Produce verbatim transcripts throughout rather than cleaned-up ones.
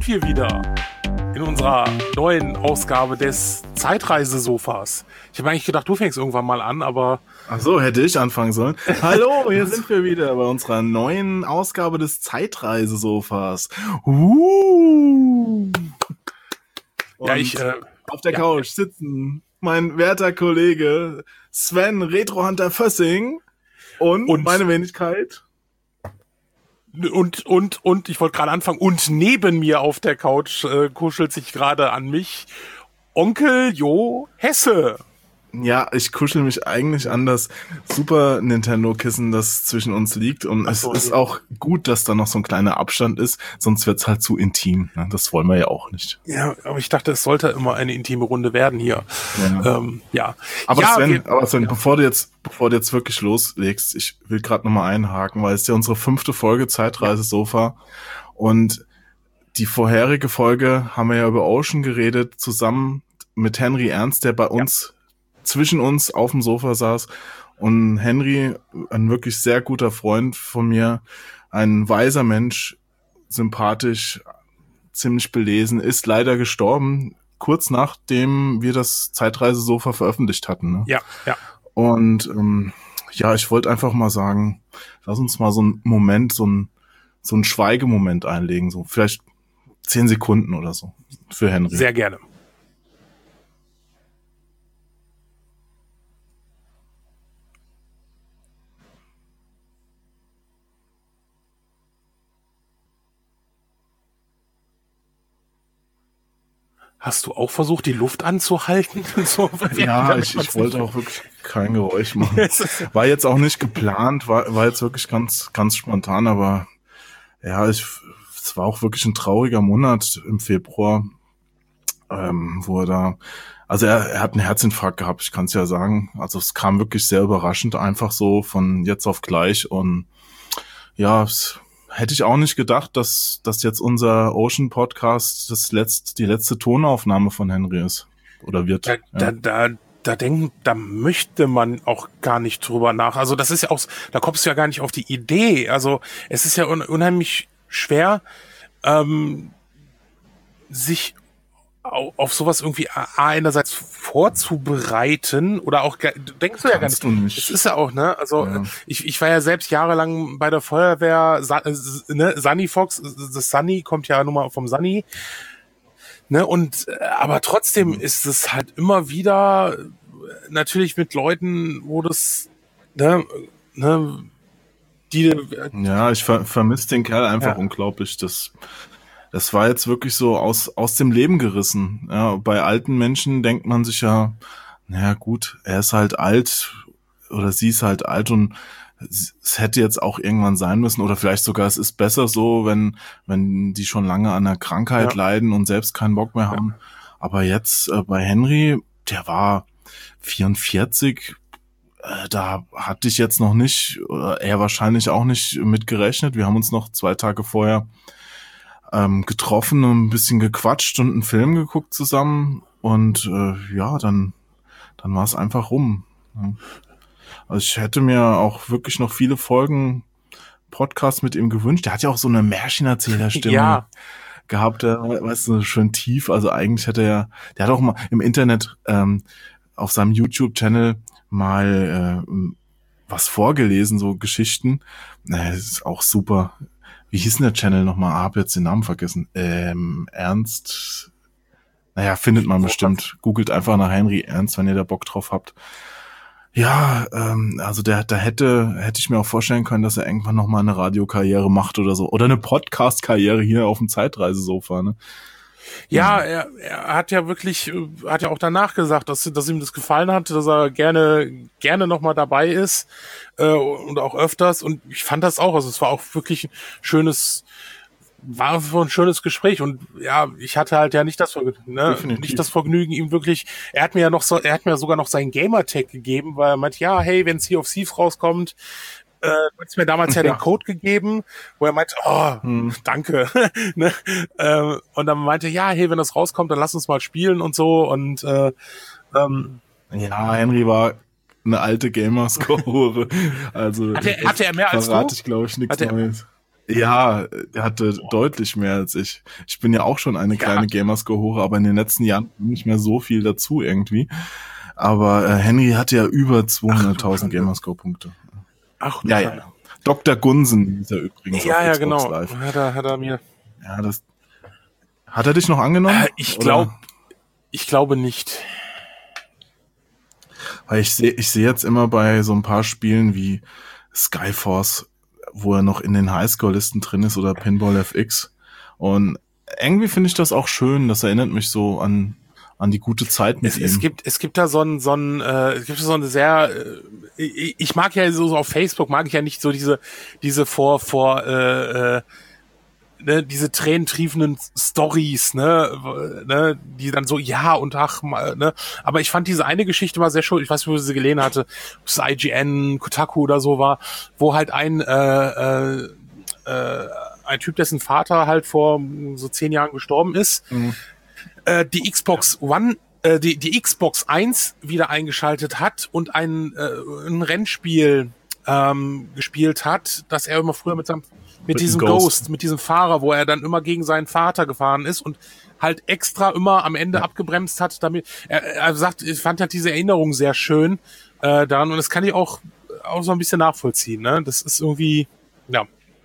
sind wir wieder in unserer neuen Ausgabe des Zeitreisesofas. Ich habe eigentlich gedacht, du fängst irgendwann mal an, aber... Ach so, hätte ich anfangen sollen. Hallo, hier sind wir wieder bei unserer neuen Ausgabe des Zeitreisesofas. Uh. Ja, ich... Äh, auf der ja, Couch sitzen mein werter Kollege Sven Retrohunter Fössing und, Und- meine Wenigkeit. Und, und, und, ich wollte gerade anfangen, und neben mir auf der Couch äh, kuschelt sich gerade an mich Onkel Jo Hesse. Ja, ich kuschel mich eigentlich an das Super Nintendo-Kissen, das zwischen uns liegt. Und es so, ist ja. auch gut, dass da noch so ein kleiner Abstand ist, sonst wird's halt zu intim. Ne? Das wollen wir ja auch nicht. Ja, aber ich dachte, es sollte immer eine intime Runde werden hier. Ja. Ähm, ja. Aber ja, Sven, wir, aber Sven, bevor du jetzt, bevor du jetzt wirklich loslegst, ich will gerade nochmal einhaken, weil es ist ja unsere fünfte Folge Zeitreise-Sofa und die vorherige Folge haben wir ja über Ocean geredet, zusammen mit Henry Ernst, der bei uns, zwischen uns auf dem Sofa saß. Und Henry, ein wirklich sehr guter Freund von mir, ein weiser Mensch, sympathisch, ziemlich belesen, ist leider gestorben, kurz nachdem wir das Zeitreisesofa veröffentlicht hatten. Ne? ja, ja. Und ähm, ja, ich wollte einfach mal sagen, lass uns mal so einen Moment, so einen so einen Schweigemoment einlegen, so vielleicht zehn Sekunden oder so für Henry. Sehr gerne. Hast du auch versucht, die Luft anzuhalten? So, Ja, ich, ich wollte auch wirklich kein Geräusch machen. War jetzt auch nicht geplant, war, war jetzt wirklich ganz, ganz spontan, aber ja, ich, es war auch wirklich ein trauriger Monat im Februar, ähm, wo er da, also er, er hat einen Herzinfarkt gehabt, ich kann es ja sagen. Also es kam wirklich sehr überraschend, einfach so von jetzt auf gleich und ja, es, hätte ich auch nicht gedacht, dass, dass jetzt unser Ocean Podcast das letzt, die letzte Tonaufnahme von Henry ist. Oder wird. Da, ja. da, da, da denken, da möchte man auch gar nicht drüber nach. Also das ist ja auch, da kommst du ja gar nicht auf die Idee. Also es ist ja un, unheimlich schwer, ähm, sich au- auf sowas irgendwie a- einerseits vorzubereiten oder auch, ge- denkst du ja gar Kannst nicht. du nicht. Es ist ja auch, ne, also Ja. ich, ich war ja selbst jahrelang bei der Feuerwehr, Sa äh, ne, Sunny Fox, das Sunny kommt ja nun mal vom Sunny, ne, und äh, aber trotzdem Mhm. ist es halt immer wieder äh, natürlich mit Leuten, wo das, ne, ne, die, äh, Ja, ich ver vermisse den Kerl einfach Ja. unglaublich. Das, das war jetzt wirklich so aus, aus dem Leben gerissen. Ja, bei alten Menschen denkt man sich ja, naja gut, er ist halt alt oder sie ist halt alt und es es hätte jetzt auch irgendwann sein müssen oder vielleicht sogar es ist besser so, wenn, wenn die schon lange an einer Krankheit Ja. leiden und selbst keinen Bock mehr haben. Aber jetzt äh, bei Henry, der war vierundvierzig, äh, da hatte ich jetzt noch nicht, oder er wahrscheinlich auch nicht mit gerechnet. Wir haben uns noch zwei Tage vorher ähm, getroffen und ein bisschen gequatscht und einen Film geguckt zusammen und äh, ja, dann, dann war es einfach rum. Ja. Also ich hätte mir auch wirklich noch viele Folgen Podcast mit ihm gewünscht. Der hat ja auch so eine Märchenerzählerstimme Ja. gehabt, der, weißt du, schön tief. Also eigentlich hätte er, der hat auch mal im Internet ähm, auf seinem YouTube-Channel mal äh, was vorgelesen, so Geschichten. Naja, das ist auch super. Wie hieß denn der Channel nochmal? Ah, hab jetzt den Namen vergessen. Ähm, Ernst. Naja, findet man bestimmt. Googelt einfach nach Henry Ernst, wenn ihr da Bock drauf habt. Ja, ähm, also der, da hätte, hätte ich mir auch vorstellen können, dass er irgendwann nochmal eine Radiokarriere macht oder so. Oder eine Podcast-Karriere hier auf dem Zeitreisesofa, ne? Ja, er, er hat ja wirklich, äh, hat ja auch danach gesagt, dass, dass ihm das gefallen hat, dass er gerne, gerne nochmal dabei ist äh, und auch öfters. Und ich fand das auch, also es war auch wirklich ein schönes, war so ein schönes Gespräch. Und ja, ich hatte halt ja nicht das Vergnügen, ne? Definitiv. nicht das Vergnügen, ihm wirklich, er hat mir ja noch so, er hat mir sogar noch seinen Gamertag gegeben, weil er meinte, ja, hey, wenn Sea of Thieves rauskommt, äh, du hast mir damals ja, Ja. den Code gegeben, wo er meinte, oh, Hm. danke. ne? ähm, und dann meinte, ja, hey, wenn das rauskommt, dann lass uns mal spielen und so. Und äh, ähm, Ja, Henry war eine alte Gamerscore. Also Hatte er- hatte er mehr als verrate du? ich, glaube ich, nichts Hatte er- Neues. Ja, er hatte Boah. deutlich mehr als ich. Ich bin ja auch schon eine kleine ja. Gamerscore-Hure, aber in den letzten Jahren nicht mehr so viel dazu irgendwie. Aber äh, Henry hatte ja über zweihunderttausend Gamerscore-Punkte. Ach, ja, ja. Doktor Gunsen ist er übrigens ja, auf ja, Xbox genau. Live. Hat er, hat er mir. Ja, das. Hat er dich noch angenommen? Äh, ich glaube, ich glaube nicht. Weil ich sehe, ich sehe jetzt immer bei so ein paar Spielen wie Skyforce, wo er noch in den Highscore-Listen drin ist, oder Pinball F X. Und irgendwie finde ich das auch schön. Das erinnert mich so an an die gute Zeit mit es, ihm. Es gibt es gibt da so ein so ein äh, es gibt so eine sehr äh, ich, ich mag ja so, so auf Facebook mag ich ja nicht so diese diese vor vor äh, äh, ne, diese tränentriefenden Stories, ne, ne, die dann so ja und ach mal, ne, aber ich fand diese eine Geschichte mal sehr schön, ich weiß nicht, wo ich sie gelesen hatte, ob es I G N, Kotaku oder so war, wo halt ein äh, äh, äh, ein Typ, dessen Vater halt vor so zehn Jahren gestorben ist, mhm. äh, die Xbox One, äh, die die Xbox eins wieder eingeschaltet hat und ein äh, ein Rennspiel ähm, gespielt hat, das er immer früher mit seinem mit, mit diesem Ghost. Ghost, mit diesem Fahrer, wo er dann immer gegen seinen Vater gefahren ist und halt extra immer am Ende ja. abgebremst hat, damit er, er sagt, ich fand halt diese Erinnerung sehr schön äh, daran und das kann ich auch auch so ein bisschen nachvollziehen, ne? Das ist irgendwie, ja.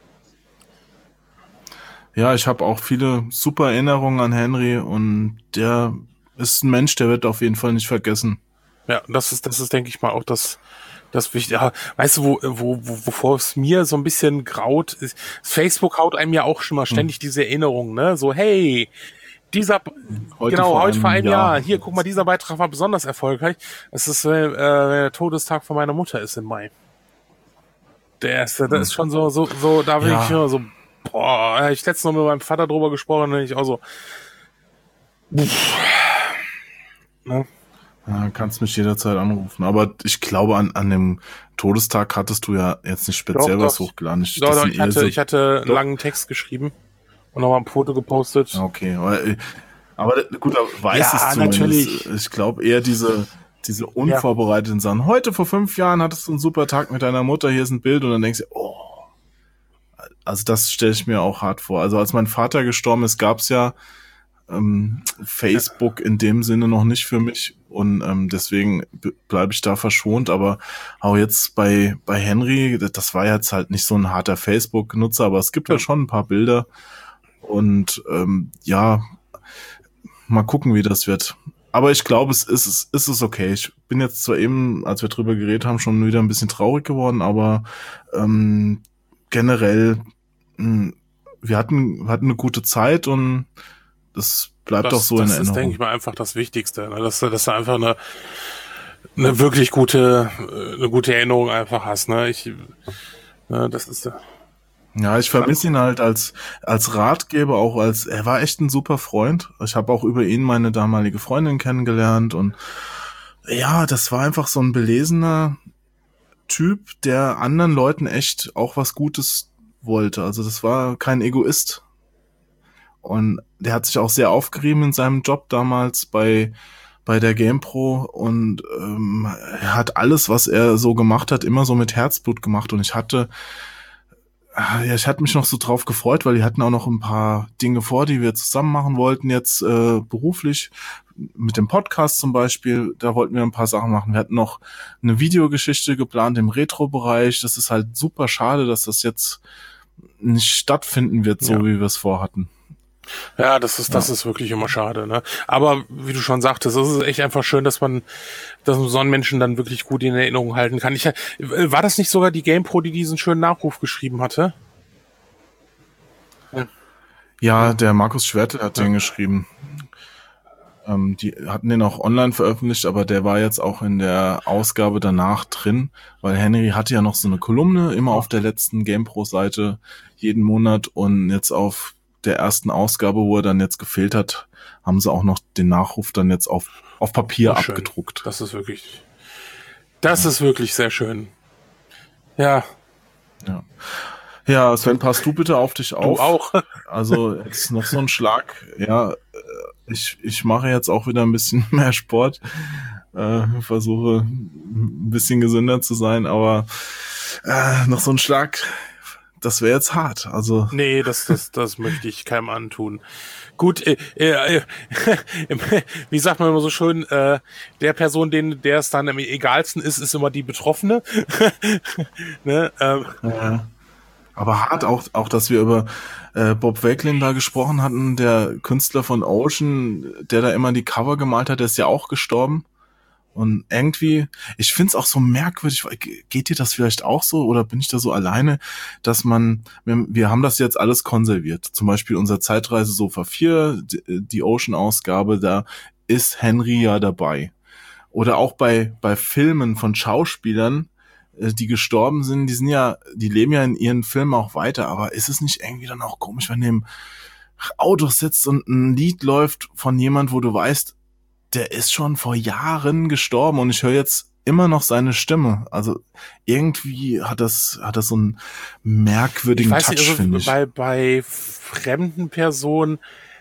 Ja, ich habe auch viele super Erinnerungen an Henry und der ist ein Mensch, der wird auf jeden Fall nicht vergessen. Ja, das ist, das ist, denke ich mal, auch das, das wichtig. Ja, weißt du, wo, wo, wo, wovor es mir so ein bisschen graut ist, Facebook haut einem ja auch schon mal ständig hm. diese Erinnerungen, ne? So, hey, dieser, heute genau, heute vor einem Jahr. Jahr, hier, guck mal, dieser Beitrag war besonders erfolgreich. Es ist, äh, der Todestag von meiner Mutter ist im Mai. Der ist, das hm. ist schon so, so, so, da will ja. ich immer so, boah, ich letztens noch mit meinem Vater drüber gesprochen und ich auch so, ne? Ja, kannst mich jederzeit anrufen. Aber ich glaube, an, an dem Todestag hattest du ja jetzt nicht speziell doch, was doch. hochgeladen. Ich, doch, doch, ich hatte, so, ich hatte einen doch. langen Text geschrieben und nochmal ein Foto gepostet. Okay, aber, aber gut, weiß ja, es zumindest. Natürlich. Ich glaube eher diese, diese unvorbereiteten ja. Sachen. Heute vor fünf Jahren hattest du einen super Tag mit deiner Mutter, hier ist ein Bild und dann denkst du, oh. Also das stelle ich mir auch hart vor. Also als mein Vater gestorben ist, gab's ja ähm, Facebook in dem Sinne noch nicht für mich und ähm, deswegen b- bleibe ich da verschont, aber auch jetzt bei bei Henry, das war jetzt halt nicht so ein harter Facebook-Nutzer, aber es gibt ja halt schon ein paar Bilder und ähm, ja, mal gucken, wie das wird. Aber ich glaube, es ist, es ist es okay. Ich bin jetzt zwar eben, als wir drüber geredet haben, schon wieder ein bisschen traurig geworden, aber ähm, generell, mh, wir hatten, wir hatten eine gute Zeit und das bleibt das, auch so in Erinnerung. Das ist, denke ich mal, einfach das Wichtigste, ne? dass, dass du einfach eine, eine wirklich gute, eine gute Erinnerung einfach hast. Ne? Ich, ne, das ist ja, ich vermisse ihn halt als als Ratgeber, auch als, er war echt ein super Freund. Ich habe auch über ihn meine damalige Freundin kennengelernt und ja, das war einfach so ein belesener Typ, der anderen Leuten echt auch was Gutes wollte. Also das war kein Egoist. Und der hat sich auch sehr aufgerieben in seinem Job damals bei bei der GamePro und ähm, er hat alles, was er so gemacht hat, immer so mit Herzblut gemacht. Und ich hatte ja, ich hatte mich noch so drauf gefreut, weil die hatten auch noch ein paar Dinge vor, die wir zusammen machen wollten jetzt äh, beruflich. Mit dem Podcast zum Beispiel, da wollten wir ein paar Sachen machen. Wir hatten noch eine Videogeschichte geplant im Retro-Bereich. Das ist halt super schade, dass das jetzt nicht stattfinden wird, so ja. wie wir es vorhatten. Ja, das ist, das ja. ist wirklich immer schade, ne? Aber wie du schon sagtest, es ist echt einfach schön, dass man, dass man so einen Menschen dann wirklich gut in Erinnerung halten kann. Ich, war das nicht sogar die GamePro, die diesen schönen Nachruf geschrieben hatte? Ja, ja der Markus Schwertel hat ja. den geschrieben. Ähm, die hatten den auch online veröffentlicht, aber der war jetzt auch in der Ausgabe danach drin, weil Henry hatte ja noch so eine Kolumne, immer auf der letzten GamePro-Seite jeden Monat und jetzt auf der ersten Ausgabe, wo er dann jetzt gefehlt hat, haben sie auch noch den Nachruf dann jetzt auf, auf Papier schön. abgedruckt. Das ist wirklich, das ja. ist wirklich sehr schön. Ja. Ja. Ja, Sven, passt du bitte auf dich auf. Du auch. Also, jetzt noch so ein Schlag. Ja, ich, ich mache jetzt auch wieder ein bisschen mehr Sport. Äh, versuche ein bisschen gesünder zu sein, aber äh, noch so ein Schlag. das wäre jetzt hart. Also nee, das, das, das möchte ich keinem antun. Gut, äh, äh, äh, wie sagt man immer so schön, äh, der Person, denen der es dann am egalsten ist, ist immer die Betroffene. ne? ähm. Ja. Aber hart auch, auch, dass wir über äh, Bob Wakelin da gesprochen hatten, der Künstler von Ocean, der da immer die Cover gemalt hat, der ist ja auch gestorben. Und irgendwie, ich find's auch so merkwürdig, geht dir das vielleicht auch so oder bin ich da so alleine, dass man, wir, wir haben das jetzt alles konserviert. Zum Beispiel unser Zeitreise-Sofa vier, die, die Ocean-Ausgabe, da ist Henry ja dabei. Oder auch bei bei Filmen von Schauspielern, die gestorben sind, die sind ja, die leben ja in ihren Filmen auch weiter, aber ist es nicht irgendwie dann auch komisch, wenn du im Auto sitzt und ein Lied läuft von jemand, wo du weißt, der ist schon vor Jahren gestorben und ich höre jetzt immer noch seine Stimme. Also irgendwie hat das hat das so einen merkwürdigen ich weiß Touch, nicht, also finde ich. Bei, bei fremden Personen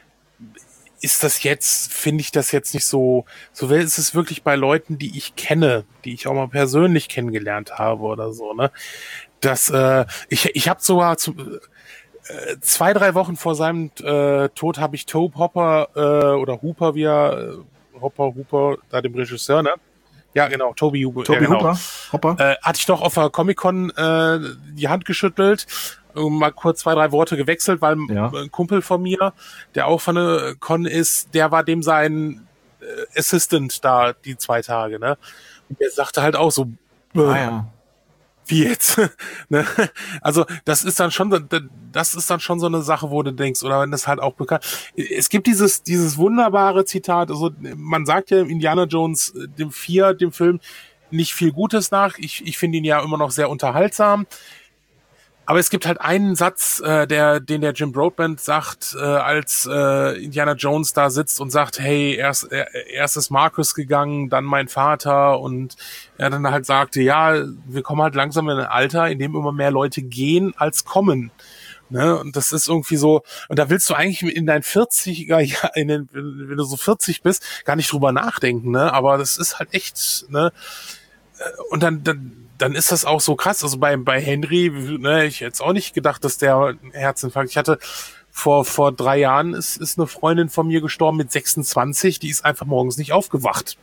ist das jetzt, finde ich das jetzt nicht so, so ist es wirklich bei Leuten, die ich kenne, die ich auch mal persönlich kennengelernt habe oder so, ne? Das, äh, ich, ich habe sogar zu, äh, zwei, drei Wochen vor seinem äh, Tod habe ich Tobe Hopper äh, oder Hooper, wie er, äh, Hopper, Hooper, da dem Regisseur, ne? Ja, genau, Toby Hooper. Toby ja, genau. Hooper, Hopper. Äh, hatte ich doch auf der Comic-Con äh, die Hand geschüttelt, mal kurz zwei, drei Worte gewechselt, weil Ja. ein Kumpel von mir, der auch von der Con ist, der war dem sein äh, Assistant da die zwei Tage, ne? Und der sagte halt auch so, äh, Ah ja. wie jetzt? ne? Also das ist dann schon, das ist dann schon so eine Sache, wo du denkst, oder wenn das halt auch bekannt. Es gibt dieses dieses wunderbare Zitat, also man sagt ja Indiana Jones dem vier, dem Film, nicht viel Gutes nach. Ich ich finde ihn ja immer noch sehr unterhaltsam. Aber es gibt halt einen Satz, äh, der, den der Jim Broadbent sagt, äh, als äh, Indiana Jones da sitzt und sagt, hey, erst, er, erst ist Marcus gegangen, dann mein Vater, und er dann halt sagte, ja, wir kommen halt langsam in ein Alter, in dem immer mehr Leute gehen als kommen. Ne? Und das ist irgendwie so, und da willst du eigentlich in deinen vierziger Jahren, in den, wenn du so vierzig bist, gar nicht drüber nachdenken, ne? Aber das ist halt echt, ne? Und dann, dann dann ist das auch so krass. Also bei bei Henry, ne, ich hätte jetzt auch nicht gedacht, dass der einen Herzinfarkt. Ich hatte vor vor drei Jahren ist ist eine Freundin von mir gestorben mit sechsundzwanzig. Die ist einfach morgens nicht aufgewacht.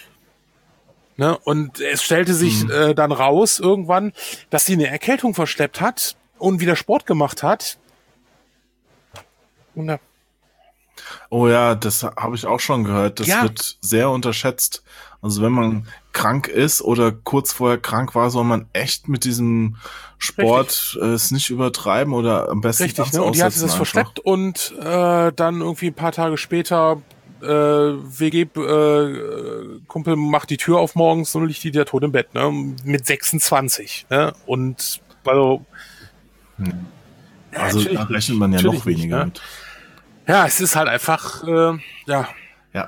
Ne? Und es stellte sich mhm. äh, dann raus irgendwann, dass sie eine Erkältung verschleppt hat und wieder Sport gemacht hat. Und, oh ja, das habe ich auch schon gehört. Das ja. wird sehr unterschätzt. Also wenn man krank ist oder kurz vorher krank war, soll man echt mit diesem Sport äh, es nicht übertreiben oder am besten richtig, ne? Und die hatte das verschleppt und äh, dann irgendwie ein paar Tage später äh, W G-Kumpel äh, macht die Tür auf morgens und liegt die der tot im Bett, ne? Mit sechsundzwanzig, ne? Und also hm. Also da rechnet man ja noch weniger nicht, mit. Ne? Ja, es ist halt einfach, äh, ja. Ja.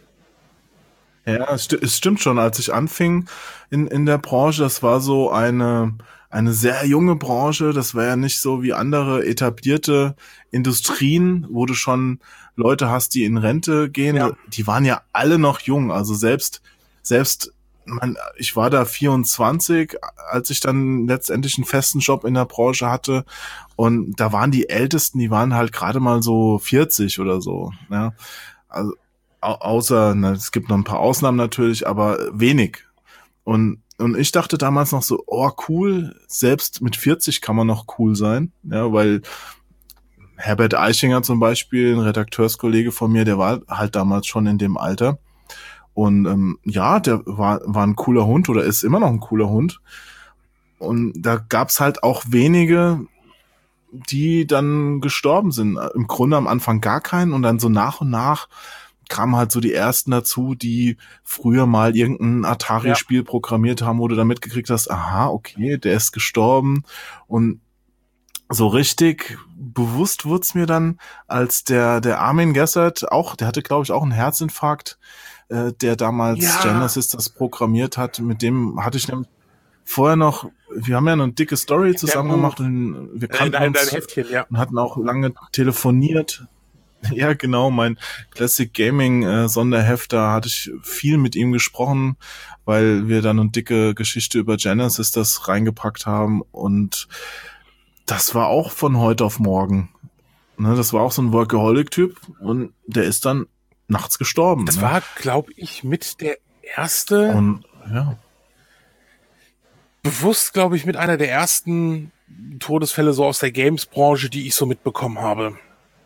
Ja, es, sti- es stimmt schon. Als ich anfing in, in der Branche, das war so eine, eine sehr junge Branche. Das war ja nicht so wie andere etablierte Industrien, wo du schon Leute hast, die in Rente gehen. Ja. Die waren ja alle noch jung. Also selbst, selbst, man, ich war da vierundzwanzig, als ich dann letztendlich einen festen Job in der Branche hatte. Und da waren die Ältesten, die waren halt gerade mal so vierzig oder so. Ja, also außer, ne, es gibt noch ein paar Ausnahmen natürlich, aber wenig. Und und ich dachte damals noch so, oh cool, selbst mit vierzig kann man noch cool sein, ja, weil Herbert Eichinger zum Beispiel, ein Redakteurskollege von mir, der war halt damals schon in dem Alter. Und ähm, ja, der war war ein cooler Hund oder ist immer noch ein cooler Hund. Und da gab's halt auch wenige, die dann gestorben sind. Im Grunde am Anfang gar keinen und dann so nach und nach kamen halt so die ersten dazu, die früher mal irgendein Atari-Spiel ja. programmiert haben, wo du dann mitgekriegt hast, aha, okay, der ist gestorben. Und so richtig bewusst wurde es mir dann, als der der Armin Gessert auch, der hatte, glaube ich, auch einen Herzinfarkt, äh, der damals ja. Genesis das programmiert hat. Mit dem hatte ich nämlich vorher noch, wir haben ja eine dicke Story zusammen ja, gemacht und wir kannten dein, uns dein Heftchen, ja. und hatten auch lange telefoniert. Ja, genau, mein Classic Gaming äh, Sonderheft, da hatte ich viel mit ihm gesprochen, weil wir dann eine dicke Geschichte über Genesis das reingepackt haben und das war auch von heute auf morgen. Ne, das war auch so ein Workaholic-Typ und der ist dann nachts gestorben. Das ne? war, glaube ich, mit der erste, und ja. bewusst, glaube ich, mit einer der ersten Todesfälle so aus der Games-Branche, die ich so mitbekommen habe.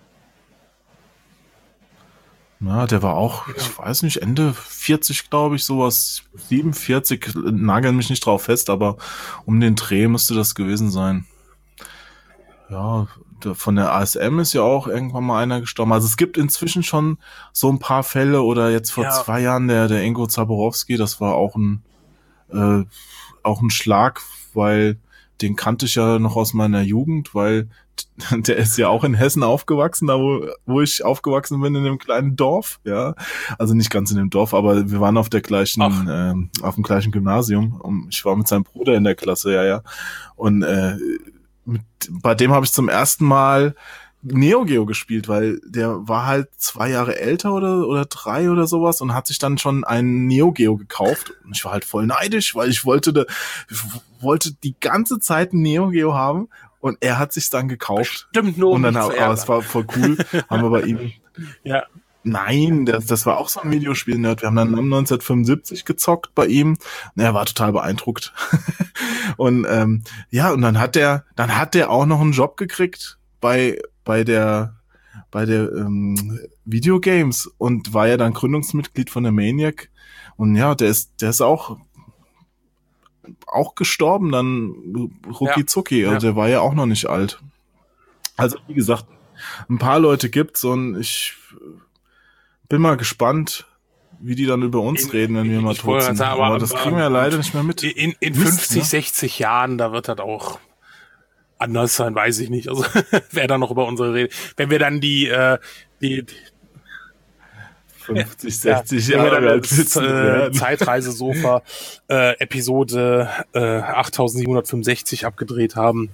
Ja, der war auch, ich weiß nicht, Ende vierzig, glaube ich, sowas, siebenundvierzig, nageln mich nicht drauf fest, aber um den Dreh müsste das gewesen sein. Ja, der, von der A S M ist ja auch irgendwann mal einer gestorben. Also es gibt inzwischen schon so ein paar Fälle, oder jetzt vor Ja. zwei Jahren der, der Ingo Zaborowski, das war auch ein, äh, auch ein Schlag, weil den kannte ich ja noch aus meiner Jugend, weil der ist ja auch in Hessen aufgewachsen, da wo, wo ich aufgewachsen bin, in einem kleinen Dorf, ja. Also nicht ganz in dem Dorf, aber wir waren auf der gleichen, ähm, auf dem gleichen Gymnasium. Und ich war mit seinem Bruder in der Klasse, ja, ja. Und äh, mit, bei dem habe ich zum ersten Mal Neo Geo gespielt, weil der war halt zwei Jahre älter oder oder drei oder sowas und hat sich dann schon ein Neo Geo gekauft. Und ich war halt voll neidisch, weil ich wollte de, ich wollte die ganze Zeit ein Neo Geo haben und er hat sich dann gekauft. Stimmt, nur und dann um aber es war voll cool, haben wir bei ihm. Ja. Nein, das, das war auch so ein Videospiel-Nerd. Wir haben dann neunzehnhundertfünfundsiebzig gezockt bei ihm. Und er war total beeindruckt. und ähm, ja, und dann hat der, dann hat der auch noch einen Job gekriegt bei bei der bei der ähm, Videogames und war ja dann Gründungsmitglied von der Maniac. Und ja, der ist der ist auch auch gestorben dann rucki zucki. Ja. Also der war ja auch noch nicht alt. Also wie gesagt, ein paar Leute gibt's und ich bin mal gespannt, wie die dann über uns in, reden, wenn wir mal tot sind. Sagen, aber, aber das kriegen wir ja leider nicht mehr mit. In, in Mist, fünfzig, ne? sechzig Jahren, da wird das auch anders sein, weiß ich nicht. Also wer da noch über unsere Rede. Wenn wir dann die, äh, die fünfzig, sechzig ja, Jahre wir alt das, äh, Zeitreisesofa äh, Episode äh, achttausendsiebenhundertfünfundsechzig abgedreht haben.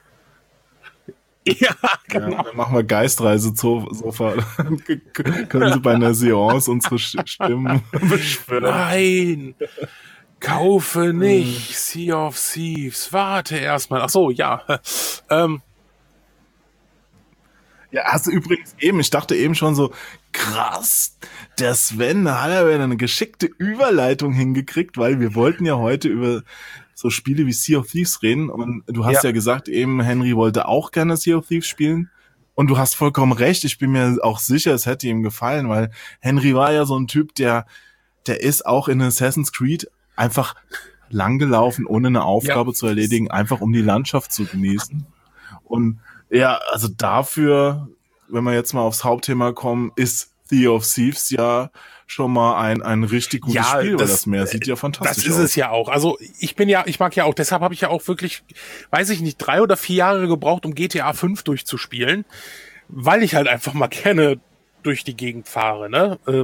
Ja, genau. Ja, dann machen wir Geistreise-Sofa. Können Sie bei einer Seance unsere Stimmen beschwören? Nein! Kaufe nicht Sea of Thieves. Warte erstmal. Ach so, ja. Ähm, Ja, hast du übrigens eben, ich dachte eben schon so, krass, der Sven, da hat er wieder eine geschickte Überleitung hingekriegt, weil wir wollten ja heute über so Spiele wie Sea of Thieves reden und du hast ja, ja gesagt eben, Henry wollte auch gerne Sea of Thieves spielen und du hast vollkommen recht, ich bin mir auch sicher, es hätte ihm gefallen, weil Henry war ja so ein Typ, der der ist auch in Assassin's Creed einfach langgelaufen, ohne eine Aufgabe ja. zu erledigen, einfach um die Landschaft zu genießen. Und ja, also dafür, wenn wir jetzt mal aufs Hauptthema kommen, ist Sea of Thieves ja schon mal ein ein richtig gutes ja, Spiel, das, weil das Meer sieht ja fantastisch aus. Das ist aus. es ja auch. Also ich bin ja, ich mag ja auch, deshalb habe ich ja auch wirklich, weiß ich nicht, drei oder vier Jahre gebraucht, um G T A fünf durchzuspielen, weil ich halt einfach mal gerne durch die Gegend fahre, ne? Äh,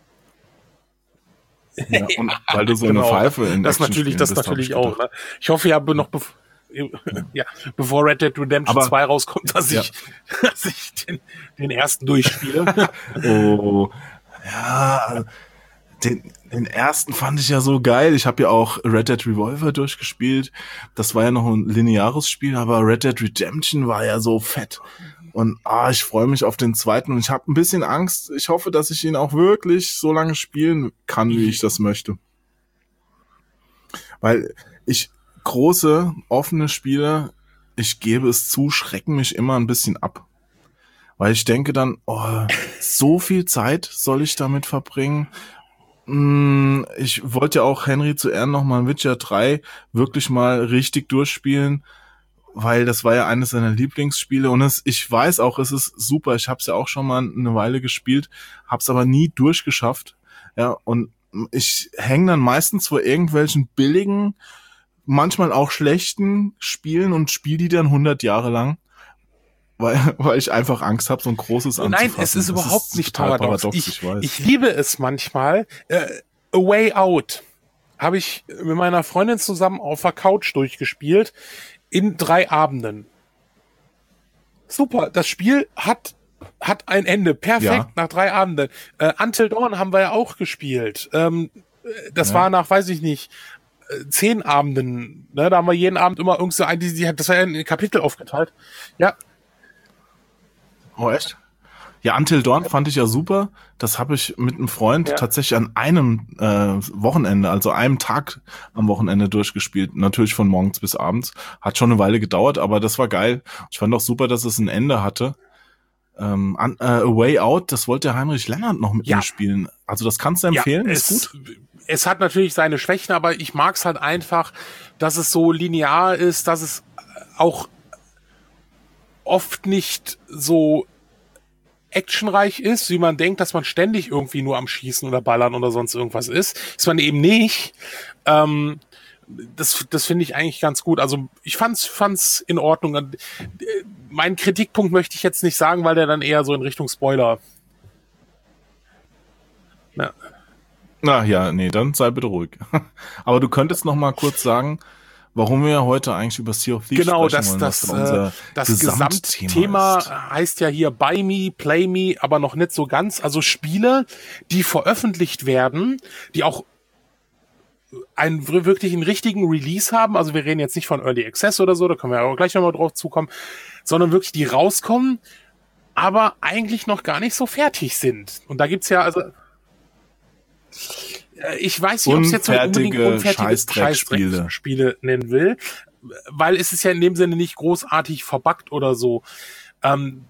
ja, und weil du so genau. eine Pfeife in das natürlich, das bist, natürlich auch. Ne? Ich hoffe ja noch, bev- ja, bevor Red Dead Redemption Aber, zwei rauskommt, dass ja. ich, dass ich den, den ersten durchspiele. Oh, ja, den, den ersten fand ich ja so geil. Ich habe ja auch Red Dead Revolver durchgespielt. Das war ja noch ein lineares Spiel, aber Red Dead Redemption war ja so fett. Und ah, ich freue mich auf den zweiten und ich habe ein bisschen Angst. Ich hoffe, dass ich ihn auch wirklich so lange spielen kann, wie ich das möchte. Weil ich große, offene Spiele, ich gebe es zu, schrecken mich immer ein bisschen ab. Weil ich denke dann, oh, so viel Zeit soll ich damit verbringen. Ich wollte ja auch Henry zu Ehren nochmal Witcher drei wirklich mal richtig durchspielen, weil das war ja eines seiner Lieblingsspiele und es, ich weiß auch, es ist super, ich habe es ja auch schon mal eine Weile gespielt, habe es aber nie durchgeschafft, ja, und ich hänge dann meistens vor irgendwelchen billigen, manchmal auch schlechten Spielen und spiele die dann hundert Jahre lang, weil weil ich einfach Angst habe, so ein großes anzufassen. Nein, es ist das überhaupt ist nicht paradox. paradox. Ich, ich, weiß. ich liebe es manchmal. Äh, A Way Out habe ich mit meiner Freundin zusammen auf der Couch durchgespielt in drei Abenden. Super, das Spiel hat hat ein Ende. Perfekt, ja. Nach drei Abenden. Äh, Until Dawn haben wir ja auch gespielt. Ähm, das ja. war nach, weiß ich nicht, äh, zehn Abenden, ne, da haben wir jeden Abend immer irgend so ein, die, die, das war ja in Kapitel aufgeteilt. Ja. Oh, echt? Ja, Until Dawn fand ich ja super. Das habe ich mit einem Freund ja. tatsächlich an einem äh, Wochenende, also einem Tag am Wochenende durchgespielt. Natürlich von morgens bis abends. Hat schon eine Weile gedauert, aber das war geil. Ich fand auch super, dass es ein Ende hatte. Ähm, an, äh, A Way Out, das wollte Heinrich Lennart noch mit ja. mir spielen. Also das kannst du empfehlen, ja, ist es, gut. Es hat natürlich seine Schwächen, aber ich mag es halt einfach, dass es so linear ist, dass es auch oft nicht so actionreich ist, wie man denkt, dass man ständig irgendwie nur am Schießen oder Ballern oder sonst irgendwas ist. Ist man eben nicht. Ähm, das das finde ich eigentlich ganz gut. Also ich fand's fand's in Ordnung. Meinen Kritikpunkt möchte ich jetzt nicht sagen, weil der dann eher so in Richtung Spoiler. Ja. Na ja, nee, dann sei bitte ruhig. Aber du könntest noch mal kurz sagen, warum wir heute eigentlich über Sea of Thieves genau, sprechen das, wollen. Das, das, das Gesamtthema heißt ja hier Buy Me, Play Me, aber noch nicht so ganz. Also Spiele, die veröffentlicht werden, die auch einen wirklich einen richtigen Release haben. Also wir reden jetzt nicht von Early Access oder so, da können wir auch gleich nochmal drauf zukommen, sondern wirklich die rauskommen, aber eigentlich noch gar nicht so fertig sind. Und da gibt's ja also ich weiß nicht, ob es jetzt so unbedingt unfertige Scheißdreckspiele Spiele nennen will, weil es ist ja in dem Sinne nicht großartig verbuggt oder so. Ähm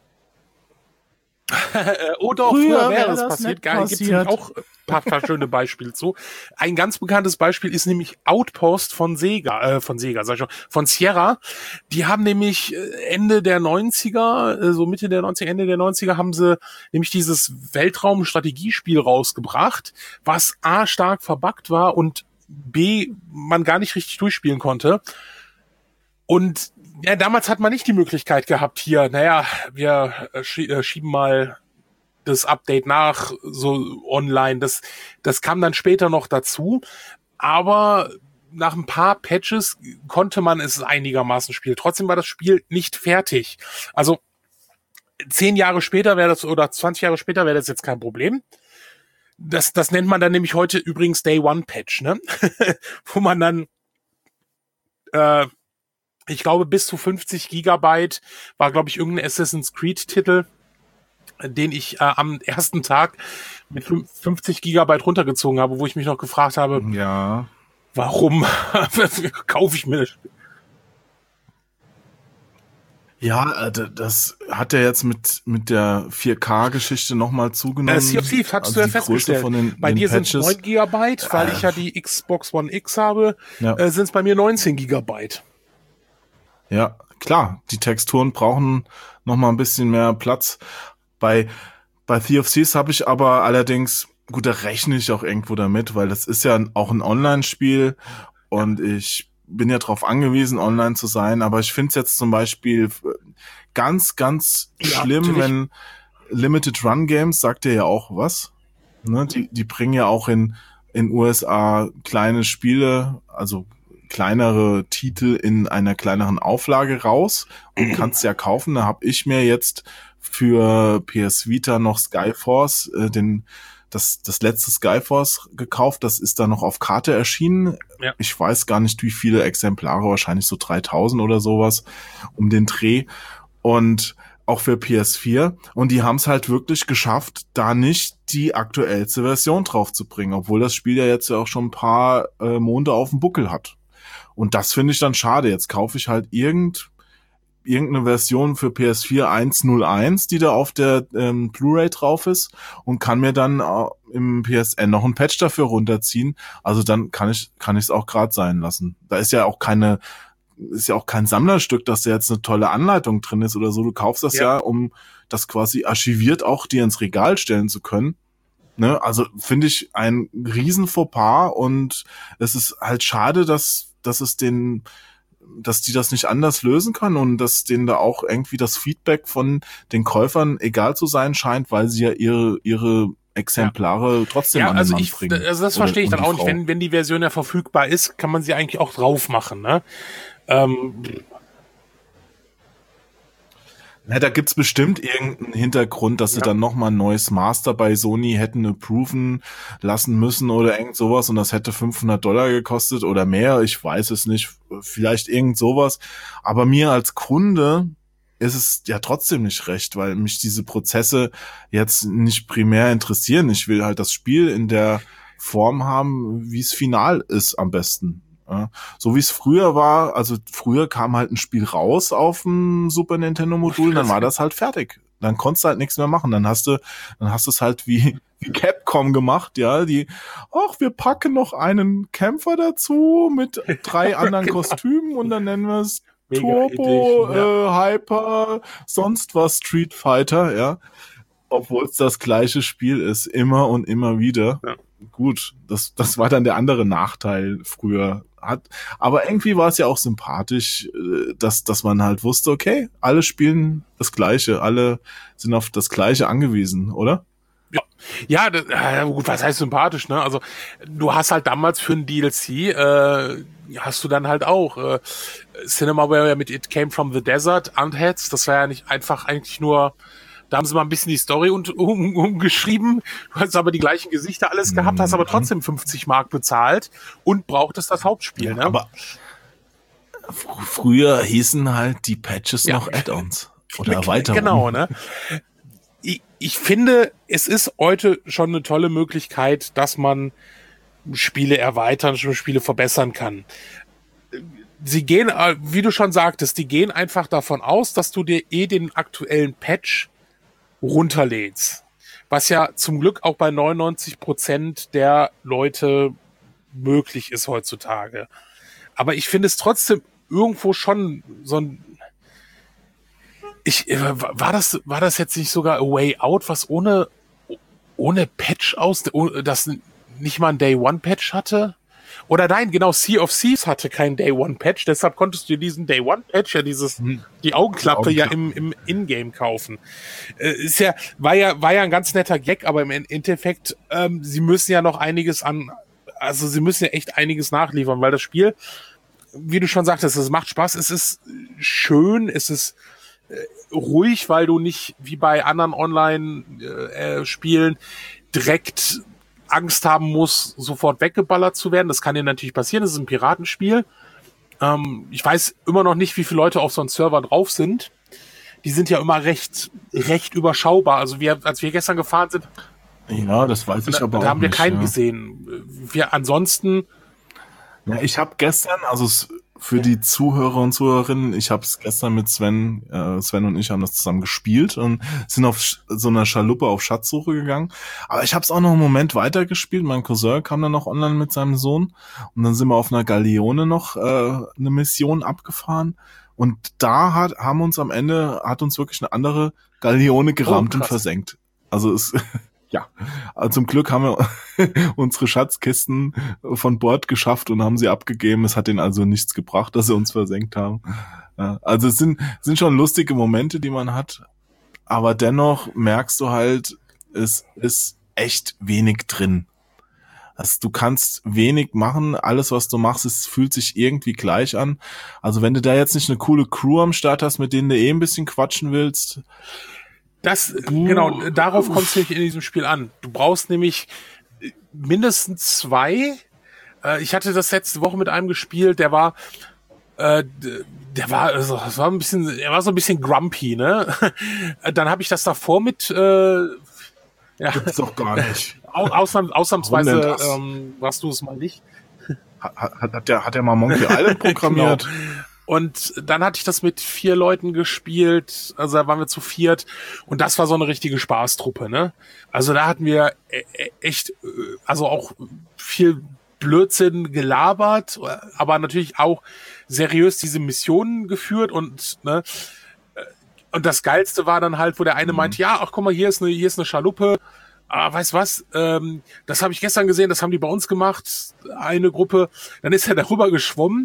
oh doch, früher, früher wäre das passiert. Geil, gibt es auch ein paar, paar schöne Beispiele zu. Ein ganz bekanntes Beispiel ist nämlich Outpost von Sega, äh, von Sega, sag ich schon, von Sierra. Die haben nämlich Ende der neunziger, so Mitte der neunziger, Ende der neunziger haben sie nämlich dieses Weltraum-Strategiespiel rausgebracht, was A, stark verbuggt war und B, man gar nicht richtig durchspielen konnte. Und ja, damals hat man nicht die Möglichkeit gehabt, hier, naja, wir äh, schieben mal das Update nach, so online. Das, das kam dann später noch dazu. Aber nach ein paar Patches konnte man es einigermaßen spielen. Trotzdem war das Spiel nicht fertig. Also zehn Jahre später wäre das, oder zwanzig Jahre später wäre das jetzt kein Problem. Das, das nennt man dann nämlich heute übrigens Day One Patch, ne? Wo man dann äh, ich glaube, bis zu fünfzig Gigabyte war, glaube ich, irgendein Assassin's Creed-Titel, den ich äh, am ersten Tag mit fünfzig Gigabyte runtergezogen habe, wo ich mich noch gefragt habe, ja, warum kaufe ich mir das Spiel? Ja, das hat ja jetzt mit mit der vier K-Geschichte nochmal zugenommen. Äh, Sea of Thieves, hattest also du ja festgestellt. Von den, bei den dir sind es neun Gigabyte, weil äh. ich ja die Xbox One X habe, ja. äh, sind es bei mir neunzehn Gigabyte. Ja, klar, die Texturen brauchen noch mal ein bisschen mehr Platz. Bei bei Sea of Thieves habe ich aber allerdings, gut, da rechne ich auch irgendwo damit, weil das ist ja auch ein Online-Spiel und ich bin ja darauf angewiesen, online zu sein, aber ich finde es jetzt zum Beispiel ganz, ganz ja, schlimm, natürlich. Wenn Limited Run Games, sagt ihr ja auch was, ne? Die, die bringen ja auch in in U S A kleine Spiele, also kleinere Titel in einer kleineren Auflage raus und kannst ja kaufen. Da habe ich mir jetzt für P S Vita noch Skyforce, äh, den das das letzte Skyforce gekauft. Das ist dann noch auf Karte erschienen. Ja. Ich weiß gar nicht, wie viele Exemplare, wahrscheinlich so dreitausend oder sowas um den Dreh. Und auch für P S vier. Und die haben es halt wirklich geschafft, da nicht die aktuellste Version drauf zu bringen, obwohl das Spiel ja jetzt ja auch schon ein paar äh, Monde auf dem Buckel hat. Und das finde ich dann schade. Jetzt kaufe ich halt irgend, irgendeine Version für P S vier eins null eins, die da auf der ähm, Blu-ray drauf ist und kann mir dann äh, im P S N noch ein Patch dafür runterziehen. Also dann kann ich kann ich es auch gerade sein lassen. Da ist ja auch keine ist ja auch kein Sammlerstück, dass da jetzt eine tolle Anleitung drin ist oder so. Du kaufst das ja, ja um das quasi archiviert auch dir ins Regal stellen zu können. Ne? Also finde ich ein riesen Fauxpas und es ist halt schade, dass dass es den, dass die das nicht anders lösen können und dass denen da auch irgendwie das Feedback von den Käufern egal zu sein scheint, weil sie ja ihre ihre Exemplare ja. trotzdem ja, an den also Mann ich, bringen. Also das verstehe ich dann auch nicht. Wenn wenn die Version ja verfügbar ist, kann man sie eigentlich auch drauf machen, ne? Ähm. Ja, da gibt's bestimmt irgendeinen Hintergrund, dass sie Ja. dann nochmal ein neues Master bei Sony hätten approven lassen müssen oder irgend sowas und das hätte fünfhundert Dollar gekostet oder mehr, ich weiß es nicht, vielleicht irgend sowas. Aber mir als Kunde ist es ja trotzdem nicht recht, weil mich diese Prozesse jetzt nicht primär interessieren. Ich will halt das Spiel in der Form haben, wie es final ist am besten. Ja, so wie es früher war, also früher kam halt ein Spiel raus auf dem Super Nintendo Modul, dann war das halt fertig. Dann konntest du halt nichts mehr machen. Dann hast du, dann hast du es halt wie, wie Capcom gemacht, ja, die, ach, wir packen noch einen Kämpfer dazu mit drei anderen Genau. Kostümen und dann nennen wir es Mega Turbo, Edition, ja. äh, Hyper, sonst was Street Fighter, ja. Obwohl es das gleiche Spiel ist, immer und immer wieder. Ja. Gut, das, das war dann der andere Nachteil früher. Hat, aber irgendwie war es ja auch sympathisch, äh, dass, dass man halt wusste, okay, alle spielen das Gleiche, alle sind auf das Gleiche angewiesen, oder? Ja, ja, das, äh, gut, was heißt sympathisch, ne? Also du hast halt damals für ein D L C, äh, hast du dann halt auch äh, Cinemaware mit It Came from the Desert, Unheads, das war ja nicht einfach eigentlich nur, da haben sie mal ein bisschen die Story und, um, umgeschrieben, du hast aber die gleichen Gesichter alles gehabt, hast aber trotzdem fünfzig Mark bezahlt und brauchtest das Hauptspiel, Ja, ne? aber fr- früher hießen halt die Patches Ja. noch Add-ons oder Erweiterungen. Genau, ne? Ich, ich finde, es ist heute schon eine tolle Möglichkeit, dass man Spiele erweitern, Spiele verbessern kann. Sie gehen, äh, wie du schon sagtest, die gehen einfach davon aus, dass du dir eh den aktuellen Patch runterlädst. Was ja zum Glück auch bei neunundneunzig Prozent der Leute möglich ist heutzutage. Aber ich finde es trotzdem irgendwo schon so ein Ich, äh, war das, war das jetzt nicht sogar A Way Out, was ohne, ohne Patch aus, das nicht mal ein Day One Patch hatte? Oder nein, genau, Sea of Thieves hatte kein Day One Patch, deshalb konntest du diesen Day One Patch, ja dieses, Hm. die Augenklappe Die ja Augenklappe. im, im Ingame kaufen. Äh, ist ja, war ja, war ja ein ganz netter Gag, aber im Endeffekt, ähm, sie müssen ja noch einiges an, also sie müssen ja echt einiges nachliefern, weil das Spiel, wie du schon sagtest, es macht Spaß, es ist schön, es ist ruhig, weil du nicht wie bei anderen Online-Spielen direkt Angst haben musst, sofort weggeballert zu werden. Das kann dir natürlich passieren, das ist ein Piratenspiel. Ähm, ich weiß immer noch nicht, wie viele Leute auf so einem Server drauf sind. Die sind ja immer recht, recht überschaubar. Also wir, als wir gestern gefahren sind, Ja, das weiß ich da, aber da auch haben wir nicht, keinen ja. gesehen. Wir ansonsten, Ja, ich habe gestern, also s- für die Zuhörer und Zuhörerinnen, ich habe es gestern mit Sven, äh, Sven und ich haben das zusammen gespielt und sind auf Sch- so einer Schaluppe auf Schatzsuche gegangen. Aber ich habe es auch noch einen Moment weitergespielt. Mein Cousin kam dann noch online mit seinem Sohn und dann sind wir auf einer Galeone noch äh, eine Mission abgefahren. Und da hat, haben uns am Ende, hat uns wirklich eine andere Galeone gerammt Oh, und krass. versenkt. Also es, ja, also zum Glück haben wir unsere Schatzkisten von Bord geschafft und haben sie abgegeben. Es hat denen also nichts gebracht, dass sie uns versenkt haben. Ja, also es sind, sind schon lustige Momente, die man hat. Aber dennoch merkst du halt, es ist echt wenig drin. Also du kannst wenig machen. Alles, was du machst, es fühlt sich irgendwie gleich an. Also wenn du da jetzt nicht eine coole Crew am Start hast, mit denen du eh ein bisschen quatschen willst, das, genau, darauf kommt es nämlich in diesem Spiel an. Du brauchst nämlich mindestens zwei. Äh, ich hatte das letzte Woche mit einem gespielt, der war, äh, der war, also, das war ein bisschen, er war so ein bisschen grumpy, ne? Dann habe ich das davor mit, äh, ja, gibt's doch gar nicht. au- ausnahms, Warum ausnahmsweise denn das? ähm, warst du es mal nicht. Hat, hat, hat der, hat der mal Monkey Island programmiert? Genau. Und dann hatte ich das mit vier Leuten gespielt, also da waren wir zu viert und das war so eine richtige Spaßtruppe, ne? Also da hatten wir e- e- echt, äh, also auch viel Blödsinn gelabert, aber natürlich auch seriös diese Missionen geführt und, ne? Und das Geilste war dann halt, wo der eine Mhm. meinte, ja, ach guck mal, hier ist eine, hier ist eine Schaluppe. Ah, weißt was? Ähm, das habe ich gestern gesehen, das haben die bei uns gemacht, eine Gruppe. Dann ist er darüber geschwommen,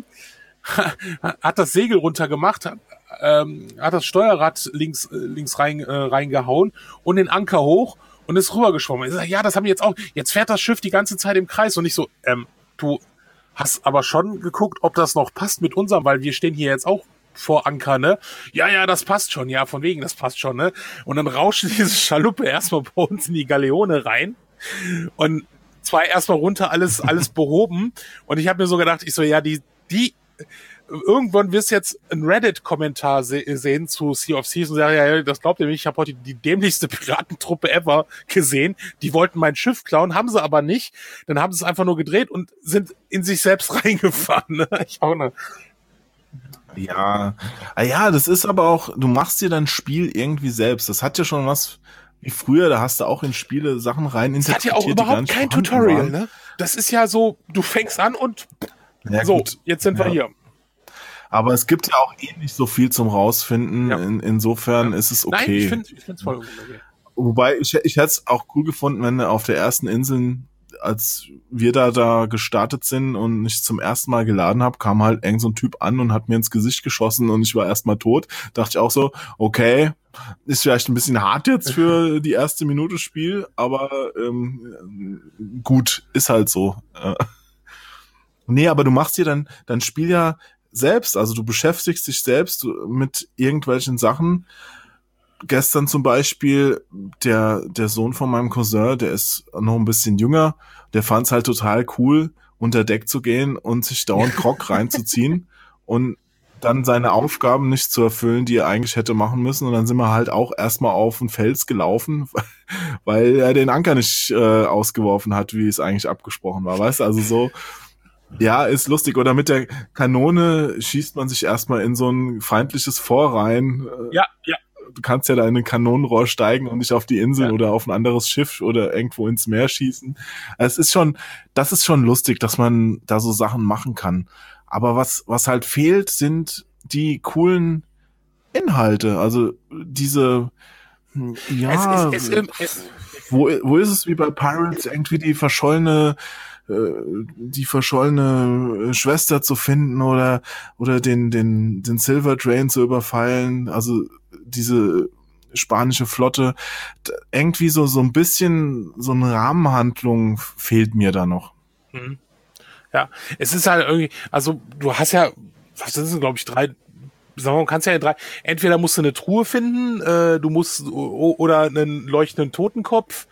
hat das Segel runtergemacht, hat, ähm, hat das Steuerrad links äh, links rein äh, reingehauen und den Anker hoch und ist rübergeschwommen. Ich sag, ja, das haben die jetzt auch. Jetzt fährt das Schiff die ganze Zeit im Kreis und ich so, ähm, du hast aber schon geguckt, ob das noch passt mit unserem, weil wir stehen hier jetzt auch vor Anker, ne? Ja, ja, das passt schon, ja, von wegen, das passt schon, ne? Und dann rauscht diese Schaluppe erstmal bei uns in die Galeone rein und zwei erstmal runter, alles, alles behoben. Und ich habe mir so gedacht, ich so, ja, die, die, irgendwann wirst du jetzt einen Reddit-Kommentar se- sehen zu Sea of Thieves und sagen, ja, das glaubt ihr nicht, ich habe heute die dämlichste Piratentruppe ever gesehen. Die wollten mein Schiff klauen, haben sie aber nicht. Dann haben sie es einfach nur gedreht und sind in sich selbst reingefahren. Ne? Ich auch ne. Ja, ah ja, das ist aber auch, du machst dir dein Spiel irgendwie selbst. Das hat ja schon was wie früher, da hast du auch in Spiele Sachen rein interpretiert. Das hat ja auch überhaupt kein Tutorial, waren. Ne? Das ist ja so, du fängst an und ja, so, gut. Jetzt sind wir ja. hier. Aber es gibt ja auch eh nicht so viel zum Rausfinden. Ja. In, insofern ja. ist es okay. Nein, ich finde ich finde es voll okay. Wobei, ich, ich hätte es auch cool gefunden, wenn auf der ersten Insel, als wir da da gestartet sind und ich zum ersten Mal geladen habe, kam halt irgend so ein Typ an und hat mir ins Gesicht geschossen und ich war erstmal tot. Dachte ich auch so, okay, ist vielleicht ein bisschen hart jetzt für die erste Minute Spiel, aber ähm, gut, ist halt so. Nee, aber du machst dir dann dein Spiel ja selbst, also du beschäftigst dich selbst mit irgendwelchen Sachen. Gestern zum Beispiel, der der Sohn von meinem Cousin, der ist noch ein bisschen jünger, der fand es halt total cool, unter Deck zu gehen und sich dauernd Grog reinzuziehen und dann seine Aufgaben nicht zu erfüllen, die er eigentlich hätte machen müssen. Und dann sind wir halt auch erstmal auf den Fels gelaufen, weil er den Anker nicht äh, ausgeworfen hat, wie es eigentlich abgesprochen war. Weißt du, also so, ja, ist lustig. Oder mit der Kanone schießt man sich erstmal in so ein feindliches Fort rein. Ja, ja. Du kannst ja da in ein Kanonenrohr steigen und dich auf die Insel ja. oder auf ein anderes Schiff oder irgendwo ins Meer schießen. Es ist schon, das ist schon lustig, dass man da so Sachen machen kann. Aber was, was halt fehlt, sind die coolen Inhalte. Also diese, ja, es ist, es, es, wo, wo ist es wie bei Pirates irgendwie die verschollene die verschollene Schwester zu finden oder oder den den den Silver Train zu überfallen, also diese spanische Flotte, irgendwie so so ein bisschen so eine Rahmenhandlung fehlt mir da noch. Mhm. Ja, es ist halt irgendwie, also du hast ja, was sind es, glaube ich, drei, sagen wir, kannst ja drei, entweder musst du eine Truhe finden, äh, du musst oder einen leuchtenden Totenkopf,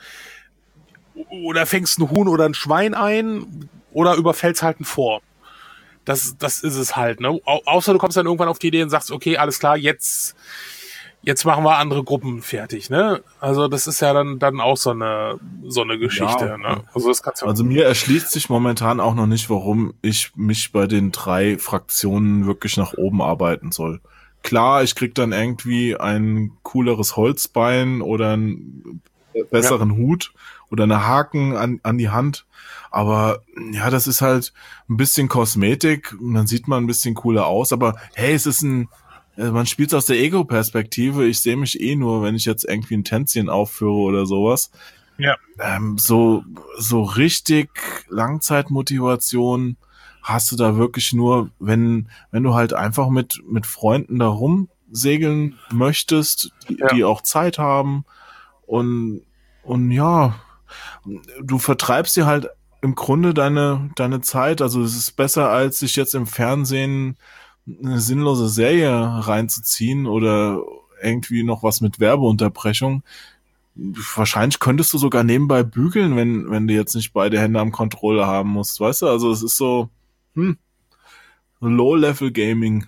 oder fängst ein Huhn oder ein Schwein ein oder überfällst halt ein Fort. Das, das ist es halt, ne? Au- außer du kommst dann irgendwann auf die Idee und sagst, okay, alles klar, jetzt, jetzt machen wir andere Gruppen fertig, ne? Also das ist ja dann, dann auch so eine, so eine Geschichte, ja, ne? Also das kannst du also mir erschließt sich momentan auch noch nicht, warum ich mich bei den drei Fraktionen wirklich nach oben arbeiten soll. Klar, ich krieg dann irgendwie ein cooleres Holzbein oder einen besseren ja. Hut oder eine Haken an, an die Hand. Aber ja, das ist halt ein bisschen Kosmetik und dann sieht man ein bisschen cooler aus. Aber hey, es ist ein, man spielt aus der Ego-Perspektive. Ich sehe mich eh nur, wenn ich jetzt irgendwie ein Tänzchen aufführe oder sowas. Ja. Ähm, so, so richtig Langzeitmotivation hast du da wirklich nur, wenn, wenn du halt einfach mit, mit Freunden da rumsegeln möchtest, die, ja. die auch Zeit haben und, und ja, du vertreibst dir halt im Grunde deine, deine Zeit. Also es ist besser, als sich jetzt im Fernsehen eine sinnlose Serie reinzuziehen oder irgendwie noch was mit Werbeunterbrechung. Wahrscheinlich könntest du sogar nebenbei bügeln, wenn, wenn du jetzt nicht beide Hände am Controller haben musst, weißt du? Also es ist so, hm, Low-Level-Gaming.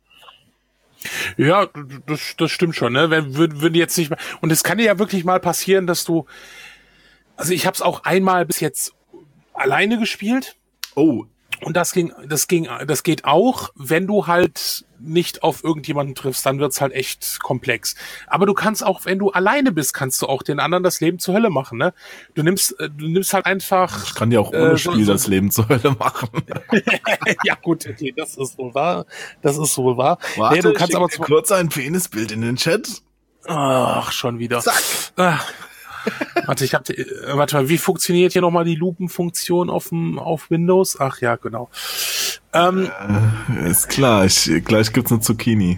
Ja, das, das stimmt schon, ne? Wenn würde würd jetzt nicht mal, und es kann dir ja wirklich mal passieren, dass du, also ich habe es auch einmal bis jetzt alleine gespielt. Oh. Und das ging, das ging, das geht auch, wenn du halt nicht auf irgendjemanden triffst, dann wird's halt echt komplex. Aber du kannst auch, wenn du alleine bist, kannst du auch den anderen das Leben zur Hölle machen, ne? Du nimmst, du nimmst halt einfach. Ich kann ja auch ohne äh, so, Spiel so, das Leben zur Hölle machen. Ja gut, okay, das ist wohl wahr. Das ist wohl wahr. Warte, nee, du kannst aber kurz ein Penisbild in den Chat. Ach, schon wieder. Zack. Ach. Warte, ich hab, äh, warte mal, wie funktioniert hier nochmal die Lupenfunktion auf dem, auf Windows? Ach ja, genau. Ähm, äh, ist klar, ich, gleich gibt's eine Zucchini.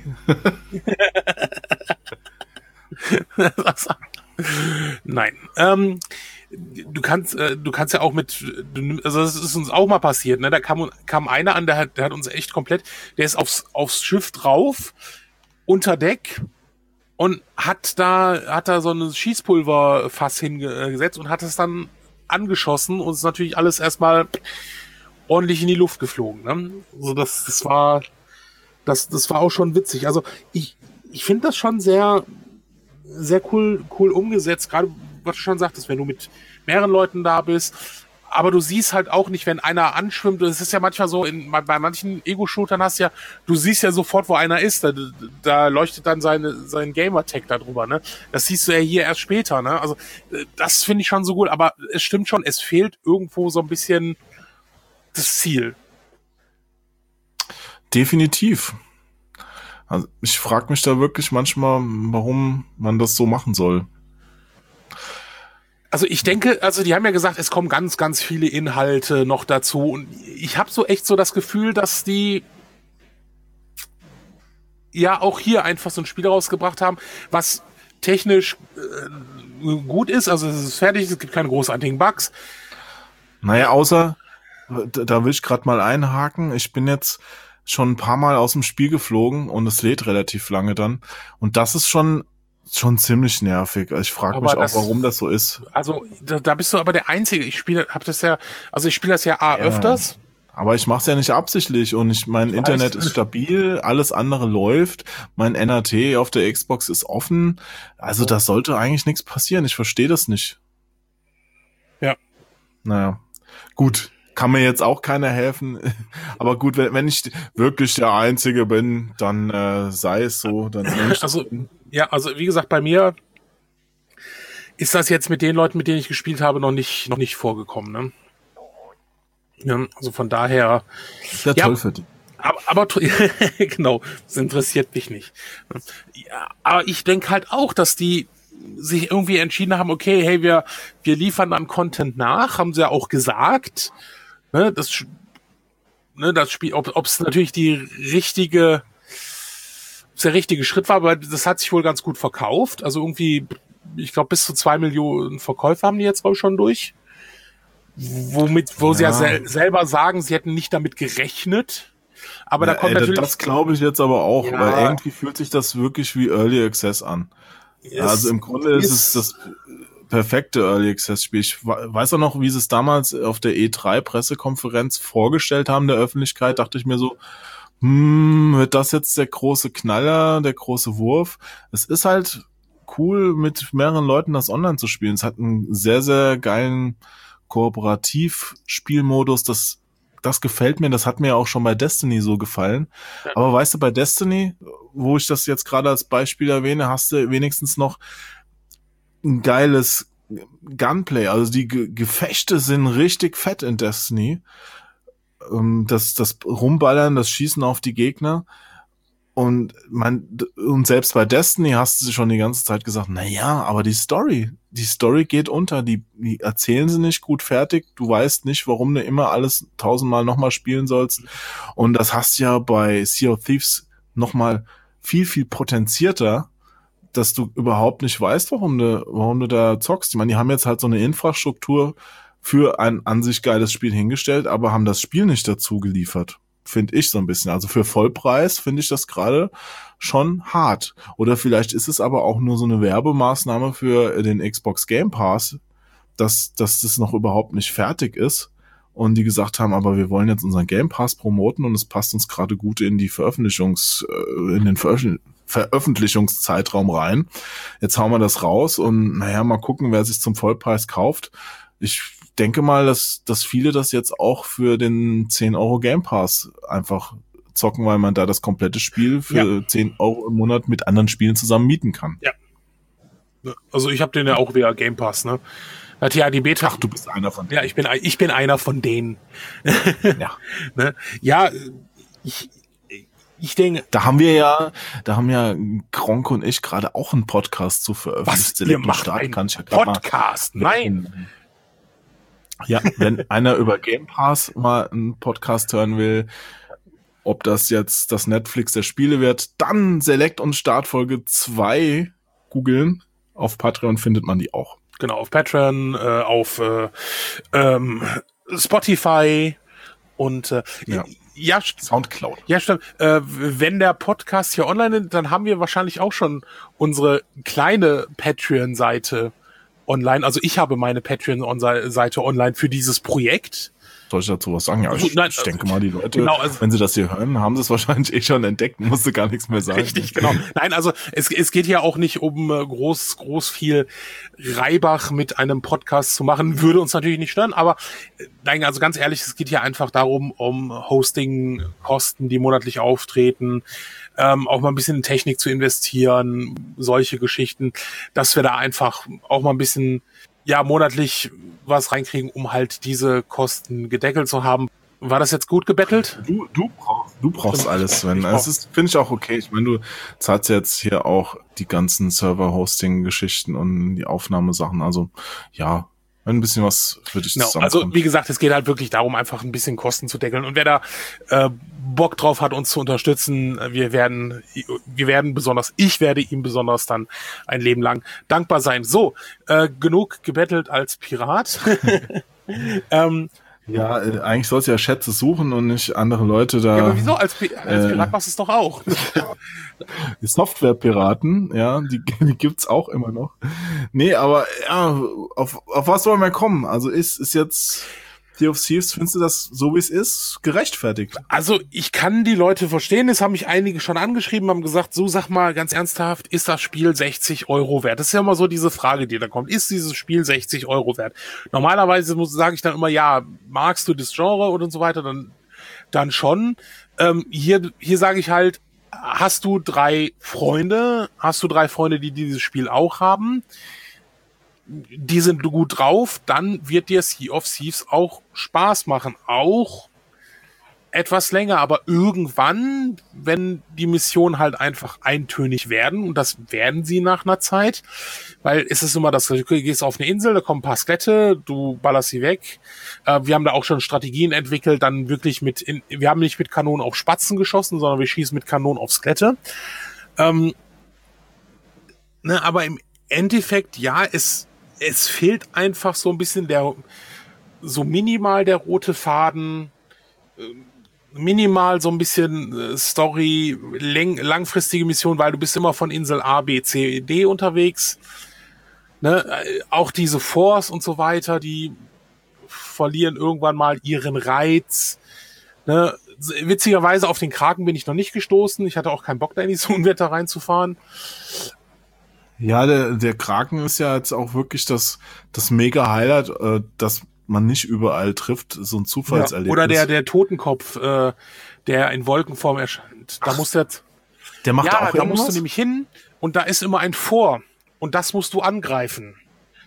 Nein. Ähm, du kannst, äh, du kannst ja auch mit, du, also das ist uns auch mal passiert, ne? Da kam, kam einer an, der hat, der hat uns echt komplett, der ist aufs, aufs Schiff drauf, unter Deck und hat da, hat da so ein Schießpulverfass hingesetzt und hat es dann angeschossen und ist natürlich alles erstmal ordentlich in die Luft geflogen, ne? Also das, das war, das, das war auch schon witzig. Also ich, ich finde das schon sehr, sehr cool, cool umgesetzt, gerade was du schon sagtest, wenn du mit mehreren Leuten da bist, aber du siehst halt auch nicht, wenn einer anschwimmt, es ist ja manchmal so, in, bei manchen Ego-Shootern hast du ja, du siehst ja sofort, wo einer ist, da, da leuchtet dann seine, sein Gamer-Tag da drüber, ne? Das siehst du ja hier erst später, ne? Also, das finde ich schon so gut, aber es stimmt schon, es fehlt irgendwo so ein bisschen das Ziel. Definitiv. Also ich frage mich da wirklich manchmal, warum man das so machen soll. Also ich denke, also die haben ja gesagt, es kommen ganz, ganz viele Inhalte noch dazu und ich habe so echt so das Gefühl, dass die ja auch hier einfach so ein Spiel rausgebracht haben, was technisch äh, gut ist, also es ist fertig, es gibt keine großartigen Bugs. Naja, außer, da will ich gerade mal einhaken, ich bin jetzt schon ein paar Mal aus dem Spiel geflogen und es lädt relativ lange dann und das ist schon schon ziemlich nervig. Ich frage mich auch, warum das so ist. Also da, da bist du aber der Einzige. Ich spiele, hab das ja, also ich spiele das ja A, ja öfters. Aber ich mache es ja nicht absichtlich und ich, mein ich Internet weiß. ist stabil, alles andere läuft, mein N R T auf der Xbox ist offen. Also da sollte eigentlich nichts passieren. Ich verstehe das nicht. Ja. Naja, gut. Kann mir jetzt auch keiner helfen. Aber gut, wenn, wenn ich wirklich der Einzige bin, dann äh, sei es so. Dann also ja, also wie gesagt, bei mir ist das jetzt mit den Leuten, mit denen ich gespielt habe, noch nicht noch nicht vorgekommen. Ne? Ja, also von daher. Ist ja, ja toll für dich. Aber, aber genau, das interessiert mich nicht. Ja, aber ich denke halt auch, dass die sich irgendwie entschieden haben, okay, hey, wir wir liefern dann Content nach, haben sie ja auch gesagt. Ne, das, ne, das Spiel, ob es natürlich die richtige, der richtige Schritt war, aber das hat sich wohl ganz gut verkauft. Also irgendwie, ich glaube, bis zu zwei Millionen Verkäufe haben die jetzt auch schon durch. Womit, wo ja. sie ja sel- selber sagen, sie hätten nicht damit gerechnet. Aber ja, da kommt ey, natürlich. Das glaube ich jetzt aber auch, ja. weil irgendwie fühlt sich das wirklich wie Early Access an. Es also im Grunde ist es das perfekte Early Access Spiel. Ich weiß auch noch, wie sie es damals auf der E drei Pressekonferenz vorgestellt haben der Öffentlichkeit, dachte ich mir so, hm, wird das jetzt der große Knaller, der große Wurf? Es ist halt cool, mit mehreren Leuten das online zu spielen. Es hat einen sehr, sehr geilen Kooperativ-Spielmodus, das das gefällt mir, das hat mir auch schon bei Destiny so gefallen. Ja. Aber weißt du, bei Destiny, wo ich das jetzt gerade als Beispiel erwähne, hast du wenigstens noch ein geiles Gunplay. Also die Ge- Gefechte sind richtig fett in Destiny. Das, das Rumballern, das Schießen auf die Gegner. Und man, und selbst bei Destiny hast du schon die ganze Zeit gesagt, na ja, aber die Story, die Story geht unter, die, die erzählen sie nicht gut fertig, du weißt nicht, warum du immer alles tausendmal nochmal spielen sollst. Und das hast du ja bei Sea of Thieves nochmal viel, viel potenzierter, dass du überhaupt nicht weißt, warum du, warum du da zockst. Ich meine, die haben jetzt halt so eine Infrastruktur für ein an sich geiles Spiel hingestellt, aber haben das Spiel nicht dazu geliefert. Finde ich so ein bisschen. Also für Vollpreis finde ich das gerade schon hart. Oder vielleicht ist es aber auch nur so eine Werbemaßnahme für den Xbox Game Pass, dass, dass das noch überhaupt nicht fertig ist. Und die gesagt haben, aber wir wollen jetzt unseren Game Pass promoten und es passt uns gerade gut in die Veröffentlichungs, in den Veröffentlich- Veröffentlichungszeitraum rein. Jetzt hauen wir das raus und naja, mal gucken, wer sich zum Vollpreis kauft. Ich denke mal, dass, dass viele das jetzt auch für den zehn Euro Game Pass einfach zocken, weil man da das komplette Spiel für ja. zehn Euro im Monat mit anderen Spielen zusammen mieten kann. Ja. Also ich habe den ja auch via Game Pass, ne? Hat ja die Beta. Ach, du bist einer von denen. Ja, ich bin, ich bin einer von denen. Ja. Ne? Ja, ich, ich denke. Da haben wir ja, da haben ja Gronk und ich gerade auch einen Podcast zu veröffentlicht. Was, ihr macht Start, einen kann ich ja Podcast? Mal, Nein. Ja, wenn einer über Game Pass mal einen Podcast hören will, ob das jetzt das Netflix der Spiele wird, dann Select und Start Folge zwei googeln. Auf Patreon findet man die auch. Genau, auf Patreon, äh, auf äh, ähm, Spotify und äh, Ja. ja, Soundcloud. Ja, stimmt. Äh, wenn der Podcast hier online ist, dann haben wir wahrscheinlich auch schon unsere kleine Patreon-Seite online. Also ich habe meine Patreon-Seite online für dieses Projekt. Soll ich dazu was sagen? Ja, ich, Nein, ich denke mal, die Leute, genau, also, wenn sie das hier hören, haben sie es wahrscheinlich eh schon entdeckt, musste gar nichts mehr sagen. Richtig, genau. Nein, also es, es geht ja auch nicht um äh, groß, groß viel Reibach mit einem Podcast zu machen. Würde uns natürlich nicht stören, aber äh, nein, also ganz ehrlich, es geht hier einfach darum, um Hosting-Kosten, die monatlich auftreten, ähm, auch mal ein bisschen in Technik zu investieren, solche Geschichten, dass wir da einfach auch mal ein bisschen ja monatlich was reinkriegen, um halt diese Kosten gedeckelt zu haben. War das jetzt gut gebettelt? Du, du brauchst, du brauchst alles, Sven. Das ist, finde ich auch okay. Ich meine, du zahlst jetzt hier auch die ganzen Server-Hosting-Geschichten und die Aufnahmesachen. Also, ja, ein bisschen was für dich no, zusammenkommt. Also, wie gesagt, es geht halt wirklich darum, einfach ein bisschen Kosten zu deckeln. Und wer da äh, Bock drauf hat, uns zu unterstützen, wir werden, wir werden besonders, ich werde ihm besonders dann ein Leben lang dankbar sein. So, äh, genug gebettelt als Pirat. ähm, Ja, äh, eigentlich sollst du ja Schätze suchen und nicht andere Leute da. Ja, aber wieso? Als, Pi- als Pirat äh, machst du es doch auch. Die Software-Piraten, ja, die, die gibt's auch immer noch. Nee, aber ja, auf, auf was wollen wir kommen? Also ist, ist jetzt Sea of Thieves, findest du das, so wie es ist, gerechtfertigt? Also ich kann die Leute verstehen, es haben mich einige schon angeschrieben, haben gesagt, so sag mal ganz ernsthaft, ist das Spiel sechzig Euro wert? Das ist ja immer so diese Frage, die da kommt, ist dieses Spiel sechzig Euro wert? Normalerweise muss sage ich dann immer, ja, magst du das Genre und so weiter, dann dann schon. Ähm, hier hier sage ich halt, hast du drei Freunde, hast du drei Freunde, die dieses Spiel auch haben, die sind gut drauf, dann wird dir Sea of Thieves auch Spaß machen. Auch etwas länger, aber irgendwann, wenn die Missionen halt einfach eintönig werden, und das werden sie nach einer Zeit, weil es ist immer das, du gehst auf eine Insel, da kommen ein paar Skelette, du ballerst sie weg. Äh, wir haben da auch schon Strategien entwickelt, dann wirklich mit, in, wir haben nicht mit Kanonen auf Spatzen geschossen, sondern wir schießen mit Kanonen auf Skelette. Ähm, ne, aber im Endeffekt, ja, es Es fehlt einfach so ein bisschen der, so minimal der rote Faden, minimal so ein bisschen Story, läng, langfristige Mission, weil du bist immer von Insel A, B, C, D unterwegs. Ne? Auch diese Force und so weiter, die verlieren irgendwann mal ihren Reiz. Ne? Witzigerweise auf den Kraken bin ich noch nicht gestoßen. Ich hatte auch keinen Bock, da in die Unwetter reinzufahren. Ja, der, der Kraken ist ja jetzt auch wirklich das, das Mega-Highlight, äh, dass man nicht überall trifft, so ein Zufallserlebnis. Ja, oder der, der Totenkopf, äh, der in Wolkenform erscheint. Da Ach, musst du jetzt, der macht ja, auch da irgendwas? musst du nämlich hin und da ist immer ein Vor und das musst du angreifen.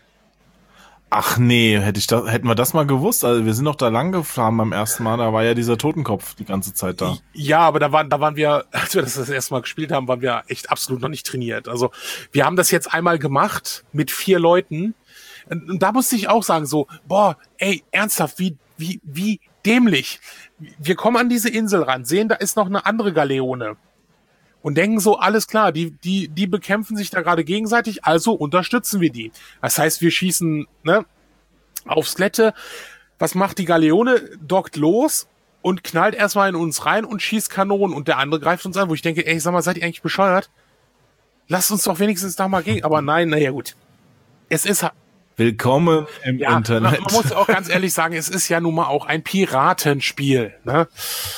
Ach nee, hätte ich da, hätten wir das mal gewusst. Also wir sind doch da lang gefahren beim ersten Mal, da war ja dieser Totenkopf die ganze Zeit da. Ja, aber da waren, da waren wir, als wir das das erste Mal gespielt haben, waren wir echt absolut noch nicht trainiert. Also wir haben das jetzt einmal gemacht mit vier Leuten und da musste ich auch sagen so, boah, ey, ernsthaft, wie, wie, wie dämlich. Wir kommen an diese Insel ran, sehen, da ist noch eine andere Galeone. Und denken so, alles klar, die, die, die bekämpfen sich da gerade gegenseitig, also unterstützen wir die. Das heißt, wir schießen, ne, auf Skelette. Was macht die Galeone? Dockt los und knallt erstmal in uns rein und schießt Kanonen und der andere greift uns an, wo ich denke, ey, sag mal, seid ihr eigentlich bescheuert? Lasst uns doch wenigstens da mal gegen. Aber nein, naja, gut. Es ist, Willkommen im ja, Internet. Man muss auch ganz ehrlich sagen, es ist ja nun mal auch ein Piratenspiel, ne?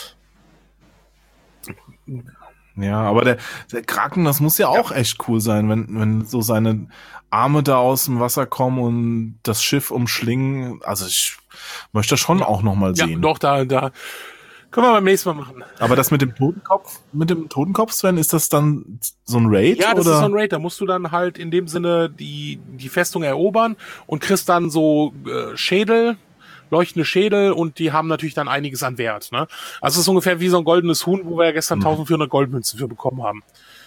Ja, aber der, der Kraken, das muss ja auch ja. echt cool sein, wenn, wenn so seine Arme da aus dem Wasser kommen und das Schiff umschlingen. Also ich möchte das schon ja. auch nochmal sehen. Ja, doch, da, da können wir beim nächsten Mal machen. Aber das mit dem Totenkopf, mit dem Totenkopf, Sven, ist das dann so ein Raid? Ja, das oder? ist so ein Raid. Da musst du dann halt in dem Sinne die, die Festung erobern und kriegst dann so äh, Schädel, leuchtende Schädel und die haben natürlich dann einiges an Wert. Ne? Also es ist ungefähr wie so ein goldenes Huhn, wo wir ja gestern mhm. eintausendvierhundert Goldmünzen für bekommen haben.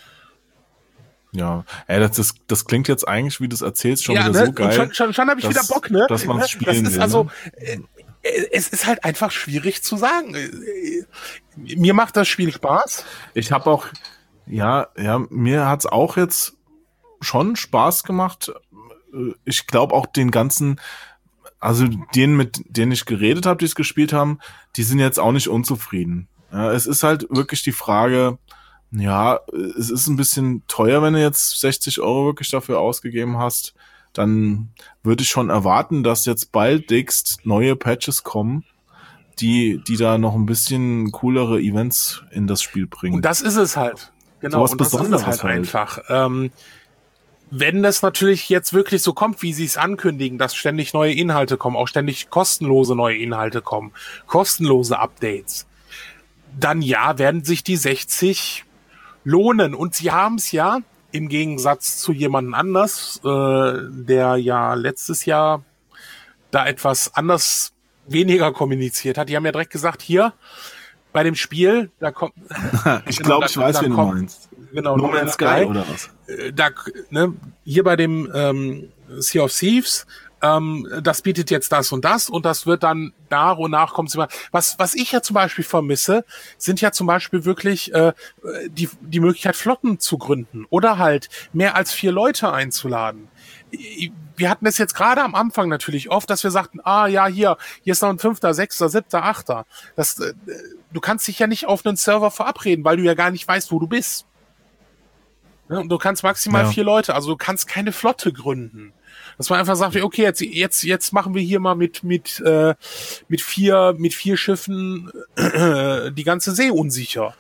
Ja, ey, das, das, das klingt jetzt eigentlich, wie du es erzählst, schon ja, wieder ne? so geil. Und schon, schon, schon habe ich dass, wieder Bock, ne? Dass man es spielen das ist will, also, ne? äh, es ist halt einfach schwierig zu sagen. Mir macht das Spiel Spaß. Ich habe auch, ja, ja, mir hat's auch jetzt schon Spaß gemacht. ich glaube auch den ganzen, also denen, mit denen ich geredet habe, die es gespielt haben, die sind jetzt auch nicht unzufrieden. Ja, es ist halt wirklich die Frage, ja, es ist ein bisschen teuer, wenn du jetzt sechzig Euro wirklich dafür ausgegeben hast. Dann würde ich schon erwarten, dass jetzt bald dickst neue Patches kommen, die die da noch ein bisschen coolere Events in das Spiel bringen. Und das ist es halt. Genau, so was und das ist es halt, halt einfach. Ähm, wenn das natürlich jetzt wirklich so kommt, wie sie es ankündigen, dass ständig neue Inhalte kommen, auch ständig kostenlose neue Inhalte kommen, kostenlose Updates, dann ja, werden sich die sechzig lohnen. Und sie haben es ja, im Gegensatz zu jemandem anders, äh, der ja letztes Jahr da etwas anders, weniger kommuniziert hat. Die haben ja direkt gesagt, hier, bei dem Spiel, da kommt... ich genau, glaube, ich weiß, wen du meinst. Genau, No Man's Sky oder was? Da, ne, hier bei dem ähm, Sea of Thieves, ähm, das bietet jetzt das und das und das wird dann nach und nach kommt es immer. Was, was ich ja zum Beispiel vermisse, sind ja zum Beispiel wirklich äh, die, die Möglichkeit, Flotten zu gründen oder halt mehr als vier Leute einzuladen. Wir hatten es jetzt gerade am Anfang natürlich oft, dass wir sagten, ah ja, hier, hier ist noch ein Fünfter, Sechster, Siebter, Achter. Das, äh, du kannst dich ja nicht auf einen Server verabreden, weil du ja gar nicht weißt, wo du bist. Ja, und du kannst maximal ja. vier Leute, also du kannst keine Flotte gründen. Dass man einfach sagt, okay, jetzt jetzt jetzt machen wir hier mal mit mit äh, mit vier mit vier Schiffen äh, die ganze See unsicher.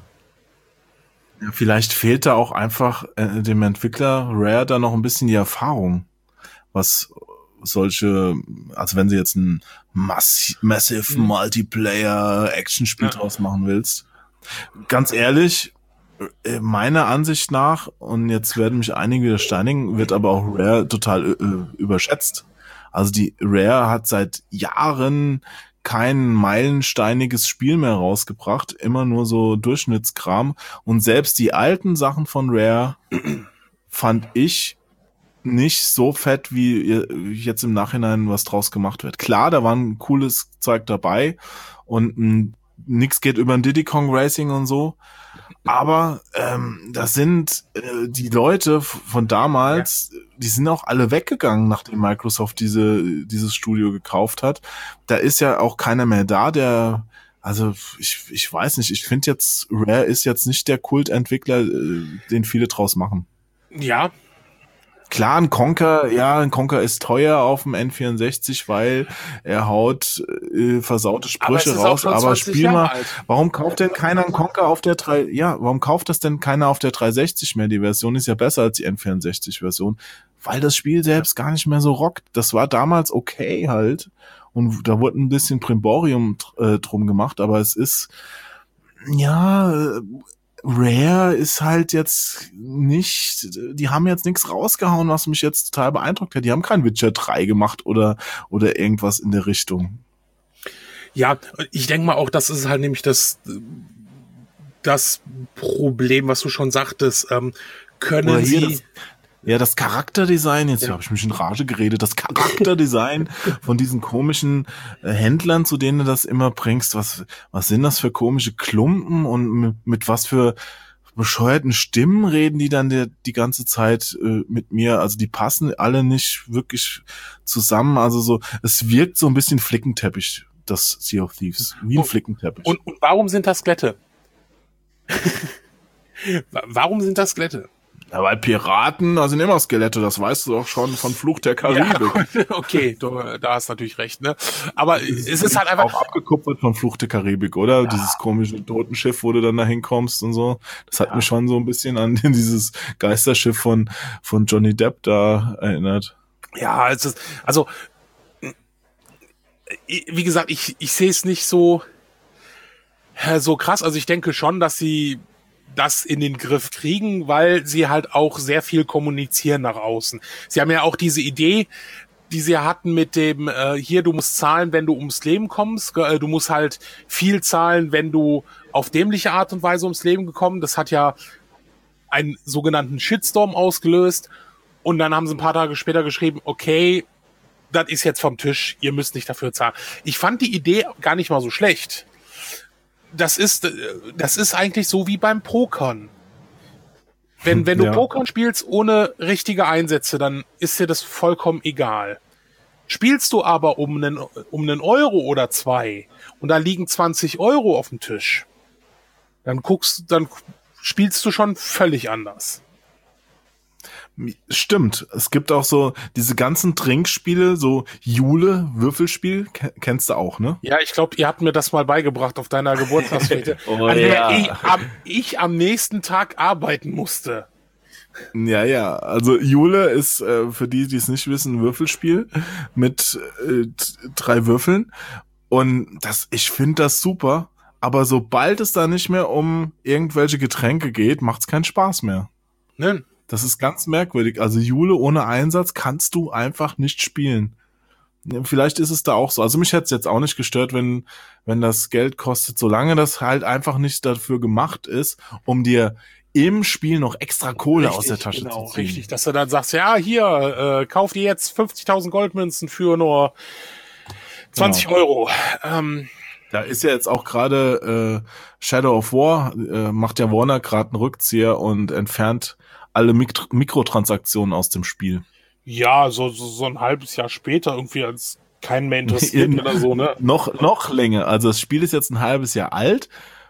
Ja, vielleicht fehlt da auch einfach äh, dem Entwickler Rare da noch ein bisschen die Erfahrung, was solche, also wenn sie jetzt ein Mass- Massive mhm. Multiplayer-Action-Spiel ja. draus machen willst. Ganz ehrlich, meiner Ansicht nach, und jetzt werden mich einige wieder steinigen, wird aber auch Rare total äh, überschätzt. Also die Rare hat seit Jahren kein meilensteiniges Spiel mehr rausgebracht, immer nur so Durchschnittskram. Und selbst die alten Sachen von Rare fand ich nicht so fett, wie jetzt im Nachhinein was draus gemacht wird. Klar, da war ein cooles Zeug dabei und m, nix geht über ein Diddy Kong Racing und so. Aber ähm, das sind äh, die Leute von damals, ja. die sind auch alle weggegangen, nachdem Microsoft diese dieses Studio gekauft hat. Da ist ja auch keiner mehr da, der, also ich ich weiß nicht, ich finde jetzt, Rare ist jetzt nicht der Kultentwickler, äh, den viele draus machen. Ja. Klar, ein Conker, ja, ein Conker ist teuer auf dem N vierundsechzig, weil er haut äh, versaute Sprüche aber raus, aber spiel mal, alt. Warum kauft denn keiner einen Conker auf der drei, ja, warum kauft das denn keiner auf der dreihundertsechzig mehr? Die Version ist ja besser als die N vierundsechzig Version, weil das Spiel selbst gar nicht mehr so rockt. Das war damals okay halt und da wurde ein bisschen Primborium äh, drum gemacht, aber es ist, ja, äh, Rare ist halt jetzt nicht, die haben jetzt nichts rausgehauen, was mich jetzt total beeindruckt hat. Die haben kein Witcher drei gemacht oder oder irgendwas in der Richtung. Ja, ich denke mal auch, das ist halt nämlich das das Problem, was du schon sagtest. Ähm, können sie... Das, ja, das Charakterdesign, jetzt ja. habe ich mich in Rage geredet, das Charakterdesign von diesen komischen äh, Händlern, zu denen du das immer bringst, was was sind das für komische Klumpen und mit, mit was für bescheuerten Stimmen reden die dann der, die ganze Zeit äh, mit mir, also die passen alle nicht wirklich zusammen, also so, es wirkt so ein bisschen Flickenteppich, das Sea of Thieves, wie ein und, Flickenteppich. Und, und warum sind das Skelette? Warum sind das Skelette? Ja, weil Piraten, da sind immer Skelette, das weißt du doch schon von Fluch der Karibik. Ja, okay, du, da hast natürlich recht, ne? Aber es ist, ist halt einfach... Auch abgekupfert von Fluch der Karibik, oder? Ja. Dieses komische Totenschiff, wo du dann da hinkommst und so. Das hat ja. mich schon so ein bisschen an dieses Geisterschiff von, von Johnny Depp da erinnert. Ja, es ist, also, wie gesagt, ich, ich sehe es nicht so, so krass. Also ich denke schon, dass sie das in den Griff kriegen, weil sie halt auch sehr viel kommunizieren nach außen. Sie haben ja auch diese Idee, die sie hatten mit dem, äh, hier, du musst zahlen, wenn du ums Leben kommst, äh, du musst halt viel zahlen, wenn du auf dämliche Art und Weise ums Leben gekommen. Das hat ja einen sogenannten Shitstorm ausgelöst und dann haben sie ein paar Tage später geschrieben, okay, das ist jetzt vom Tisch, ihr müsst nicht dafür zahlen. Ich fand die Idee gar nicht mal so schlecht. Das ist, das ist eigentlich so wie beim Pokern. Wenn, wenn du Ja. Poker spielst ohne richtige Einsätze, dann ist dir das vollkommen egal. Spielst du aber um einen, um einen Euro oder zwei und da liegen zwanzig Euro auf dem Tisch, dann guckst, dann spielst du schon völlig anders. Stimmt. Es gibt auch so diese ganzen Trinkspiele, so Jule, Würfelspiel, ke- kennst du auch, ne? Ja, ich glaube, ihr habt mir das mal beigebracht auf deiner Geburtstagsfete, Oh, an der ja. ich, am, ich am nächsten Tag arbeiten musste. Ja, ja. Also Jule ist, äh, für die, die es nicht wissen, ein Würfelspiel mit äh, t- drei Würfeln. Und das, ich finde das super. Aber sobald es da nicht mehr um irgendwelche Getränke geht, macht's keinen Spaß mehr. Ne? Das ist ganz merkwürdig. Also Jule ohne Einsatz kannst du einfach nicht spielen. Ja, vielleicht ist es da auch so. Also mich hätte es jetzt auch nicht gestört, wenn, wenn das Geld kostet, solange das halt einfach nicht dafür gemacht ist, um dir im Spiel noch extra Kohle Richtig, aus der Tasche genau, zu ziehen. richtig, dass du dann sagst, ja, hier, äh, kauf dir jetzt fünfzigtausend Goldmünzen für nur zwanzig Genau. Euro. Ähm, Da ist ja jetzt auch gerade äh, Shadow of War, äh, macht ja Warner gerade einen Rückzieher und entfernt alle Mik- Mikrotransaktionen aus dem Spiel. ja, so, so, so ein halbes Jahr später irgendwie als keinen mehr interessiert oder so, ne? Noch, noch länger. Also das Spiel ist jetzt ein halbes Jahr alt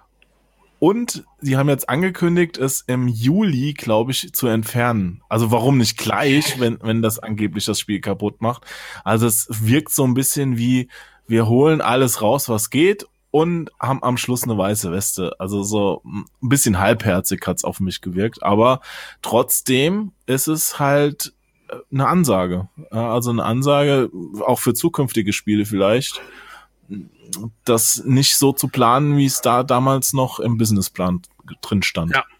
und sie haben jetzt angekündigt, es im Juli, glaube ich, zu entfernen. Also warum nicht gleich, wenn, wenn das angeblich das Spiel kaputt macht? Also es wirkt so ein bisschen wie, wir holen alles raus, was geht und haben am Schluss eine weiße Weste. Also so ein bisschen halbherzig hat's auf mich gewirkt, aber trotzdem ist es halt eine Ansage. Ja, also eine Ansage auch für zukünftige Spiele vielleicht, das nicht so zu planen, wie es da damals noch im Businessplan drin stand. Ja.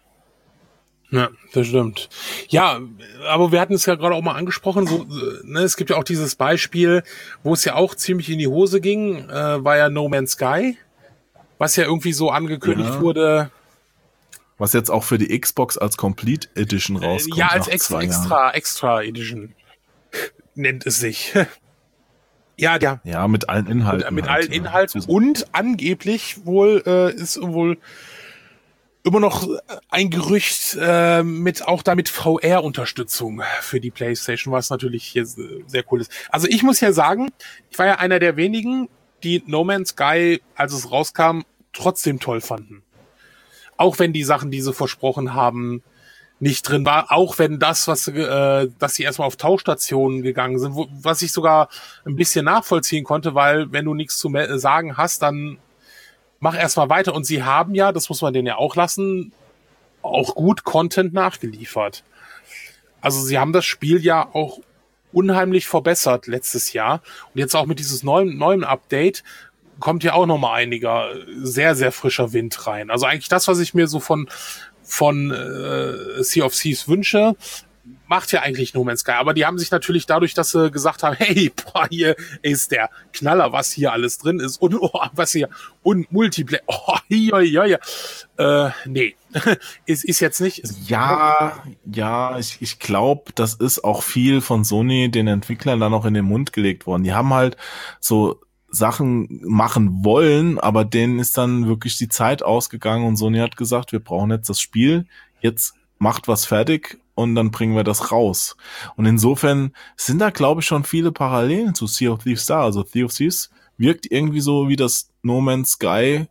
Ja, das stimmt. Ja, aber wir hatten es ja gerade auch mal angesprochen, so, ne, es gibt ja auch dieses Beispiel, wo es ja auch ziemlich in die Hose ging, äh, war ja No Man's Sky, was ja irgendwie so angekündigt Ja. wurde. Was jetzt auch für die Xbox als Complete Edition rauskommt. Ja, als nach extra, zwei Jahren. extra, extra Edition nennt es sich. Ja, ja. Ja, mit allen Inhalten. Mit halt, allen ja. Inhalten Zus- und angeblich wohl äh, ist wohl immer noch ein Gerücht äh, mit auch damit V R-Unterstützung für die PlayStation, was natürlich hier sehr cool ist. Also ich muss ja sagen, ich war ja einer der wenigen, die No Man's Sky, als es rauskam, trotzdem toll fanden. Auch wenn die Sachen, die sie versprochen haben, nicht drin war, auch wenn das, was äh, dass sie erstmal auf Tauchstationen gegangen sind, wo, was ich sogar ein bisschen nachvollziehen konnte, weil wenn du nichts zu me- sagen hast, dann mach erstmal weiter. Und sie haben ja, das muss man denen ja auch lassen, auch gut Content nachgeliefert. Also sie haben das Spiel ja auch unheimlich verbessert letztes Jahr. Und jetzt auch mit dieses neuen, neuen Update kommt ja auch nochmal einiger sehr, sehr frischer Wind rein. Also eigentlich das, was ich mir so von von äh, Sea of Thieves wünsche, macht ja eigentlich No Man's Sky. Aber die haben sich natürlich dadurch, dass sie gesagt haben, hey, boah, hier ist der Knaller, was hier alles drin ist und oh, was hier und Multiplayer, oh, ja, ja, ja. Äh, nee, ist, ist jetzt nicht. Ist, Ja, ja, ich, ich glaube, das ist auch viel von Sony den Entwicklern dann noch in den Mund gelegt worden. Die haben halt so Sachen machen wollen, aber denen ist dann wirklich die Zeit ausgegangen und Sony hat gesagt, wir brauchen jetzt das Spiel, jetzt macht was fertig und dann bringen wir das raus. Und insofern sind da, glaube ich, schon viele Parallelen zu Sea of Thieves da. Also Sea of Thieves wirkt irgendwie so wie das No Man's Sky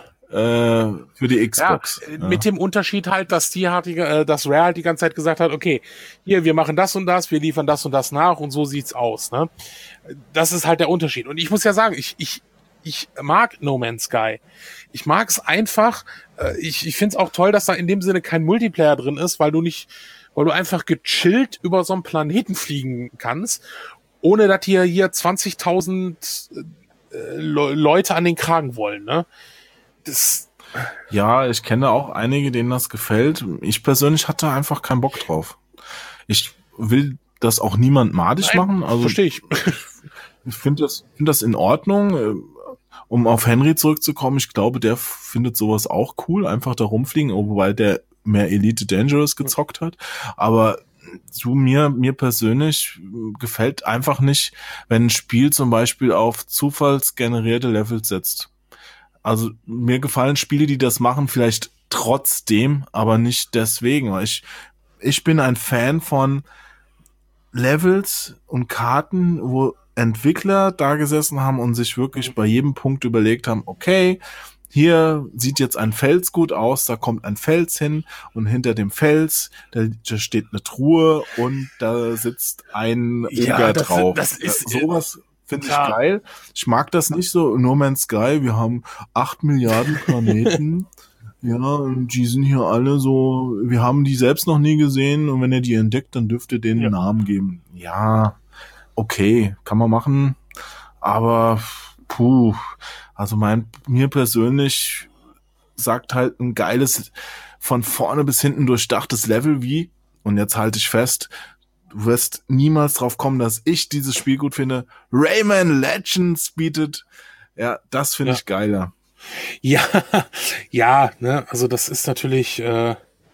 äh, für die Xbox. Ja, mit dem Unterschied halt, dass die halt, die, äh, dass Rare halt die ganze Zeit gesagt hat, okay, hier, wir machen das und das, wir liefern das und das nach und so sieht's aus, ne? Das ist halt der Unterschied. Und ich muss ja sagen, ich, ich, ich mag No Man's Sky. Ich mag es einfach, äh, ich, ich find's auch toll, dass da in dem Sinne kein Multiplayer drin ist, weil du nicht, weil du einfach gechillt über so einen Planeten fliegen kannst, ohne dass hier, hier zwanzigtausend äh, Le- Leute an den Kragen wollen, ne? Das, Ja, ich kenne auch einige, denen das gefällt. Ich persönlich hatte einfach keinen Bock drauf. Ich will das auch niemand madig Nein, machen. Also verstehe ich. ich finde das, finde das in Ordnung. Um auf Henry zurückzukommen, ich glaube, der findet sowas auch cool, einfach da rumfliegen, wobei der mehr Elite Dangerous gezockt hat. Aber zu mir, mir persönlich gefällt einfach nicht, wenn ein Spiel zum Beispiel auf zufallsgenerierte Levels setzt. Also mir gefallen Spiele, die das machen, vielleicht trotzdem, aber nicht deswegen. Weil ich ich bin ein Fan von Levels und Karten, wo Entwickler da gesessen haben und sich wirklich bei jedem Punkt überlegt haben, okay, hier sieht jetzt ein Fels gut aus, da kommt ein Fels hin und hinter dem Fels, da, da steht eine Truhe und da sitzt ein Oger ja, das, drauf. Das ist ja, sowas finde ich geil. Ich mag das nicht so, No Man's Sky, wir haben acht Milliarden Planeten. Ja, und die sind hier alle so, wir haben die selbst noch nie gesehen und wenn ihr die entdeckt, dann dürft ihr denen ja. einen Namen geben. Ja, okay, kann man machen, aber puh, also mein, mir persönlich sagt halt ein geiles, von vorne bis hinten durchdachtes Level wie, und jetzt halte ich fest, du wirst niemals drauf kommen, dass ich dieses Spiel gut finde, Rayman Legends bietet, ja, das finde ja. ich geiler. Ja, ja, ne, also das ist natürlich, äh,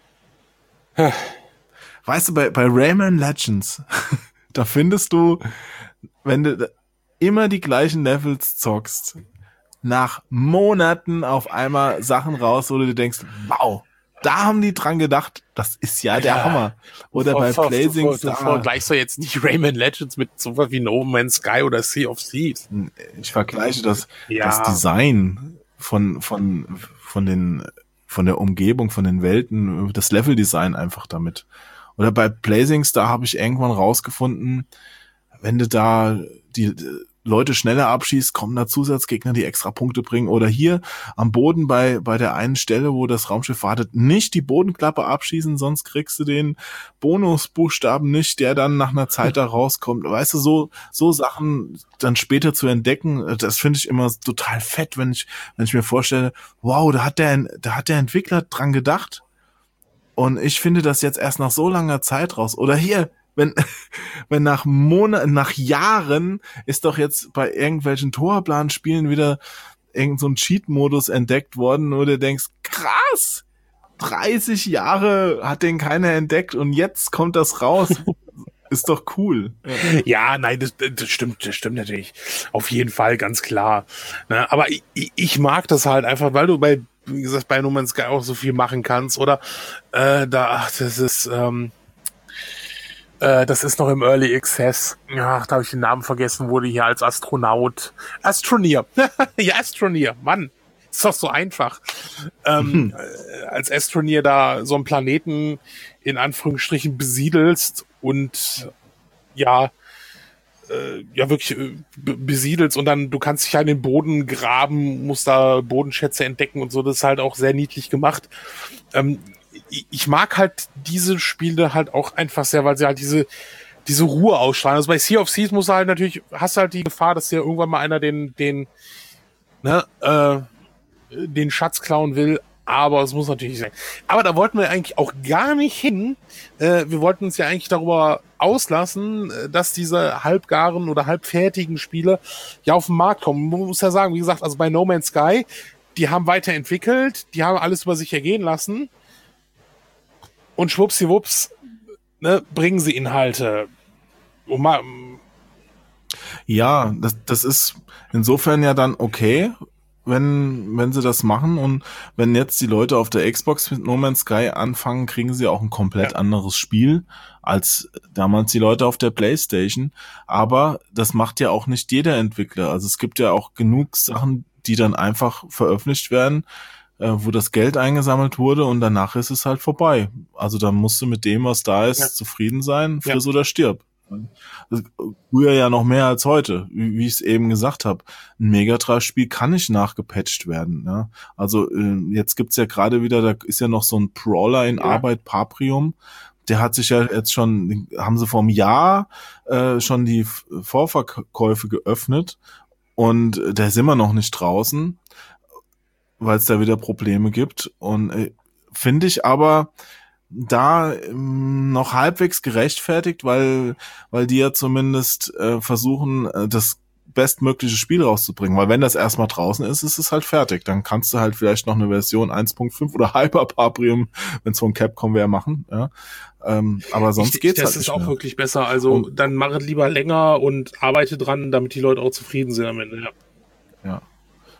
weißt du, bei, bei Rayman Legends, da findest du, wenn du immer die gleichen Levels zockst, nach Monaten auf einmal Sachen raus, wo du dir denkst, wow, da haben die dran gedacht, das ist ja der ja. Hammer. Oder bei Blazing Star. Du vergleichst doch jetzt nicht Rayman Legends mit so was wie No Man's Sky oder Sea of Thieves. Ich vergleiche das, ja. das Design von, von, von den, von der Umgebung, von den Welten, das Leveldesign einfach damit. Oder bei Blazing Star habe ich irgendwann rausgefunden, wenn du da die Leute schneller abschießt, kommen da Zusatzgegner, die extra Punkte bringen. Oder hier am Boden bei bei der einen Stelle, wo das Raumschiff wartet, nicht die Bodenklappe abschießen, sonst kriegst du den Bonusbuchstaben nicht, der dann nach einer Zeit da rauskommt. Weißt du, so so Sachen dann später zu entdecken, das finde ich immer total fett, wenn ich wenn ich mir vorstelle, wow, da hat der da hat der Entwickler dran gedacht. Und ich finde das jetzt erst nach so langer Zeit raus. Oder hier, wenn, wenn nach Monaten, nach Jahren ist doch jetzt bei irgendwelchen Torplan-Spielen wieder irgend so ein Cheat-Modus entdeckt worden, wo du denkst, krass, dreißig Jahre hat den keiner entdeckt und jetzt kommt das raus. Ist doch cool. Ja, nein, das, das stimmt, das stimmt natürlich. Auf jeden Fall, ganz klar. Ne, aber ich, ich mag das halt einfach, weil du bei, wie gesagt, bei No Man's Sky auch so viel machen kannst. Oder äh, da, ach, das ist, ähm, äh, das ist noch im Early Access. Ach, da habe ich den Namen vergessen, wurde hier als Astronaut. Astroneer. Ja, Astroneer, Mann. Ist doch so einfach. Ähm, mhm. äh, als Astroneer da so einen Planeten in Anführungsstrichen besiedelst und ja, äh, ja wirklich äh, besiedelst und dann, du kannst dich halt in den Boden graben, musst da Bodenschätze entdecken und so, das ist halt auch sehr niedlich gemacht. Ähm, ich, ich mag halt diese Spiele halt auch einfach sehr, weil sie halt diese diese Ruhe ausstrahlen. Also bei Sea of Thieves musst du halt natürlich, hast du halt die Gefahr, dass dir irgendwann mal einer den, den, ne, äh, den Schatz klauen will, aber es muss natürlich sein. Aber da wollten wir eigentlich auch gar nicht hin. Äh, wir wollten uns ja eigentlich darüber auslassen, dass diese halbgaren oder halbfertigen Spiele ja auf den Markt kommen. Man muss ja sagen, wie gesagt, also bei No Man's Sky, die haben weiterentwickelt, die haben alles über sich ergehen lassen und schwuppsiwupps, ne, bringen sie Inhalte. Um mal, ja, das, das ist insofern ja dann okay, wenn wenn sie das machen, und wenn jetzt die Leute auf der Xbox mit No Man's Sky anfangen, kriegen sie auch ein komplett ja. anderes Spiel als damals die Leute auf der PlayStation. Aber das macht ja auch nicht jeder Entwickler. Also es gibt ja auch genug Sachen, die dann einfach veröffentlicht werden, äh, wo das Geld eingesammelt wurde, und danach ist es halt vorbei. Also dann musst du mit dem, was da ist, ja. zufrieden sein, friss ja. oder stirb. Früher ja noch mehr als heute, wie, wie ich es eben gesagt habe. Ein Megadrive-Spiel kann nicht nachgepatcht werden. Ja? Also äh, jetzt gibt's ja gerade wieder, da ist ja noch so ein Brawler in ja. Arbeit, Paprium. Der hat sich ja jetzt schon, haben sie vor einem Jahr äh, schon die Vorverkäufe geöffnet, und äh, der ist immer noch nicht draußen, weil es da wieder Probleme gibt. Und äh, finde ich aber da ähm, noch halbwegs gerechtfertigt, weil weil die ja zumindest äh, versuchen, äh, das bestmögliche Spiel rauszubringen. Weil wenn das erstmal draußen ist, ist es halt fertig. Dann kannst du halt vielleicht noch eine Version eins Punkt fünf oder Hyper Paprium, wenn es von Capcom wäre, machen. Ja. Ähm, aber sonst ich, geht's das halt nicht Das ist auch mehr. wirklich besser. Also und, dann mach es lieber länger und arbeite dran, damit die Leute auch zufrieden sind am Ende. Ja. ja.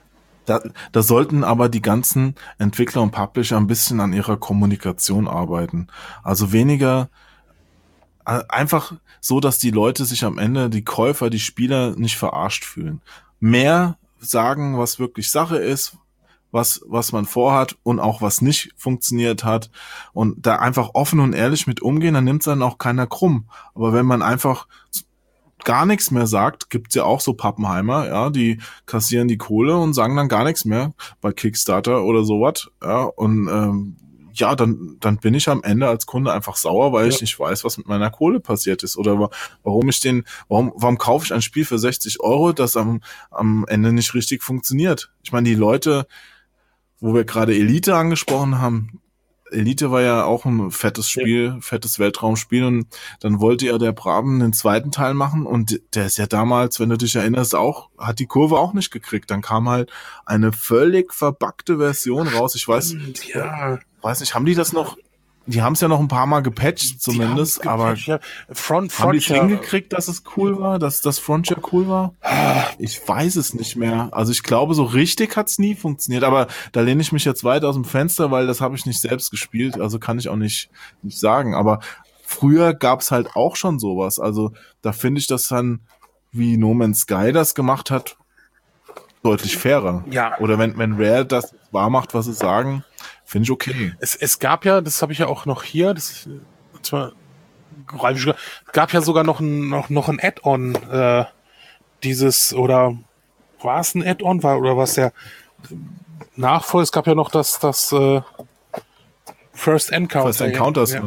Da, da sollten aber die ganzen Entwickler und Publisher ein bisschen an ihrer Kommunikation arbeiten. Also weniger äh, einfach so, dass die Leute sich am Ende, die Käufer, die Spieler nicht verarscht fühlen. Mehr sagen, was wirklich Sache ist, was was man vorhat und auch was nicht funktioniert hat und da einfach offen und ehrlich mit umgehen, dann nimmt es dann auch keiner krumm. Aber wenn man einfach gar nichts mehr sagt, gibt's ja auch so Pappenheimer, ja, die kassieren die Kohle und sagen dann gar nichts mehr bei Kickstarter oder sowas, ja, und ähm, ja, dann dann bin ich am Ende als Kunde einfach sauer, weil ja. ich nicht weiß, was mit meiner Kohle passiert ist oder warum ich den, warum warum kaufe ich ein Spiel für sechzig Euro, das am am Ende nicht richtig funktioniert. Ich meine, die Leute, wo wir gerade Elite angesprochen haben, Elite war ja auch ein fettes Spiel, ja. fettes Weltraumspiel und dann wollte ja der Braben den zweiten Teil machen und der ist ja damals, wenn du dich erinnerst, auch, hat die Kurve auch nicht gekriegt. Dann kam halt eine völlig verbuggte Version raus. Ich weiß, ja. weiß nicht, haben die das noch, die haben es ja noch ein paar Mal gepatcht zumindest, gepatcht, aber ja. Front, haben die es hingekriegt, dass es cool war, dass das Frontier cool war? Ich weiß es nicht mehr. Also ich glaube, so richtig hat's nie funktioniert, aber da lehne ich mich jetzt weit aus dem Fenster, weil das habe ich nicht selbst gespielt, also kann ich auch nicht, nicht sagen. Aber früher gab's halt auch schon sowas. Also da finde ich das dann, wie No Man's Sky das gemacht hat, deutlich fairer. Ja. Oder wenn, wenn Rare das wahr macht, was sie sagen, finde ich okay. Es, es gab ja, das habe ich ja auch noch hier, das, das war, es gab ja sogar noch ein, noch, noch ein Add-on, äh, dieses, oder war es ein Add-on, war, oder was der Nachfolger, es gab ja noch das, das äh, First Encounter. First Encounters. Ja,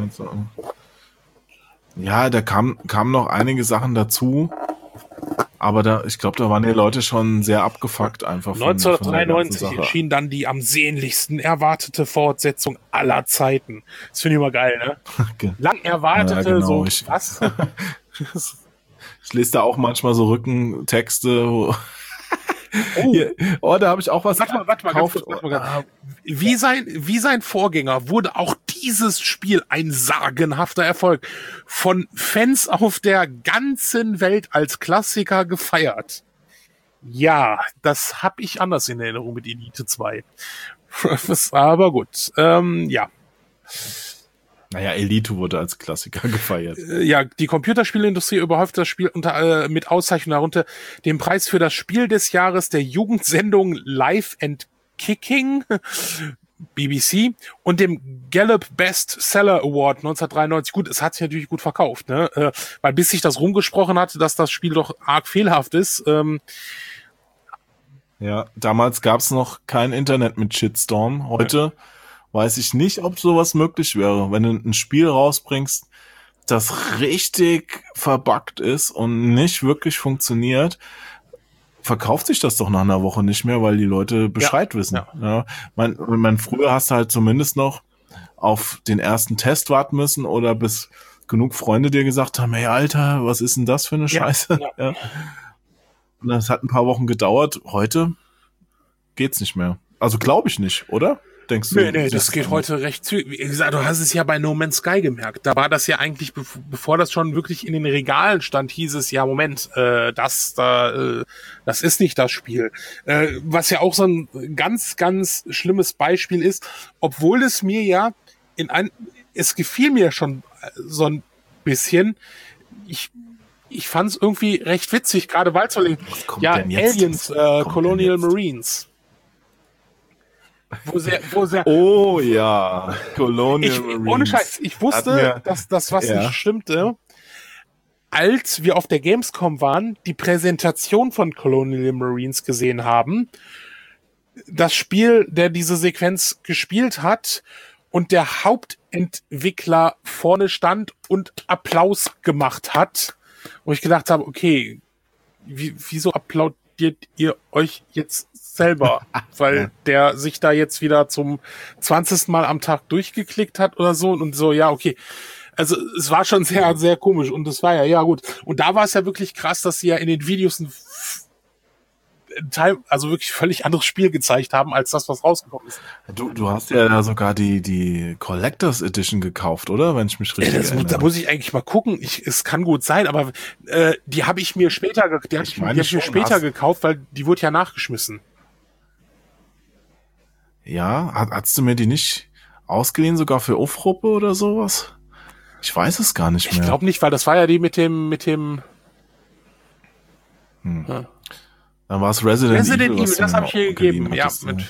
ja da kam, kamen noch einige Sachen dazu. Aber da, ich glaube, da waren die Leute schon sehr abgefuckt einfach. Von, neunzehnhundertdreiundneunzig von erschien dann die am sehnlichsten erwartete Fortsetzung aller Zeiten. Das finde ich immer geil, ne? Okay. Lang erwartete, ja, genau. so ich, was? Ich lese da auch manchmal so Rückentexte. Wo oh. Hier, oh, da habe ich auch was warte mal, warte mal, ganz kurz, warte mal ganz. Wie sein, wie sein Vorgänger wurde auch dieses Spiel ein sagenhafter Erfolg. Von Fans auf der ganzen Welt als Klassiker gefeiert. Ja, das habe ich anders in Erinnerung mit Elite zwei. Aber gut, ähm, ja. Naja, Elite wurde als Klassiker gefeiert. Ja, die Computerspielindustrie überhäuft das Spiel unter, äh, mit Auszeichnung darunter den Preis für das Spiel des Jahres der Jugendsendung Live and Kicking, B B C, und dem Gallup Best Seller Award neunzehnhundertdreiundneunzig. Gut, es hat sich natürlich gut verkauft, ne? Äh, weil bis sich das rumgesprochen hat, dass das Spiel doch arg fehlhaft ist. Ähm, ja, damals gab's noch kein Internet mit Shitstorm. Heute ja. weiß ich nicht, ob sowas möglich wäre. Wenn du ein Spiel rausbringst, das richtig verbuggt ist und nicht wirklich funktioniert, verkauft sich das doch nach einer Woche nicht mehr, weil die Leute Bescheid ja, wissen. Ja. Ja, mein, mein, früher hast du halt zumindest noch auf den ersten Test warten müssen oder bis genug Freunde dir gesagt haben, hey Alter, was ist denn das für eine Scheiße? Ja, ja. Ja. Und das hat ein paar Wochen gedauert. Heute geht's nicht mehr. Also glaube ich nicht, oder? Denkst du? Nee, nee, das geht heute recht zügig. Wie gesagt, du hast es ja bei No Man's Sky gemerkt. Da war das ja eigentlich, bevor das schon wirklich in den Regalen stand, hieß es, ja, Moment, äh, das, da, äh, das ist nicht das Spiel. Äh, was ja auch so ein ganz, ganz schlimmes Beispiel ist, obwohl es mir ja in ein, es gefiel mir schon so ein bisschen, ich, ich fand es irgendwie recht witzig, gerade weil es so, ja, Aliens, äh, Colonial Marines. Wo sehr, wo sehr, oh ja, Colonial ich, Marines. Ohne Scheiß, ich wusste, mir, dass das was ja. nicht stimmte, als wir auf der Gamescom waren, die Präsentation von Colonial Marines gesehen haben, das Spiel, der diese Sequenz gespielt hat und der Hauptentwickler vorne stand und Applaus gemacht hat, wo ich gedacht habe, okay, wie, wieso applaudiert ihr euch jetzt selber, weil der sich da jetzt wieder zum zwanzigsten Mal am Tag durchgeklickt hat oder so und so, ja, okay. Also es war schon sehr, sehr komisch und das war ja, ja gut. Und da war es ja wirklich krass, dass sie ja in den Videos ein Teil, also wirklich völlig anderes Spiel gezeigt haben, als das, was rausgekommen ist. Du, du hast ja sogar die, die Collectors Edition gekauft, oder? Wenn ich mich richtig ja, das, erinnere. Da muss ich eigentlich mal gucken. Ich, es kann gut sein, aber äh, die habe ich mir später, die habe ich, die hab ich mir später hast... gekauft, weil die wurde ja nachgeschmissen. Ja, hat, hast du mir die nicht ausgeliehen, sogar für Ufruppe oder sowas? Ich weiß es gar nicht mehr. Ich glaube nicht, weil das war ja die mit dem, mit dem. Hm. Ja. Dann war es Resident, Resident Evil. Evil, das habe ich hier gegeben, ja. Hattest, Mit ne?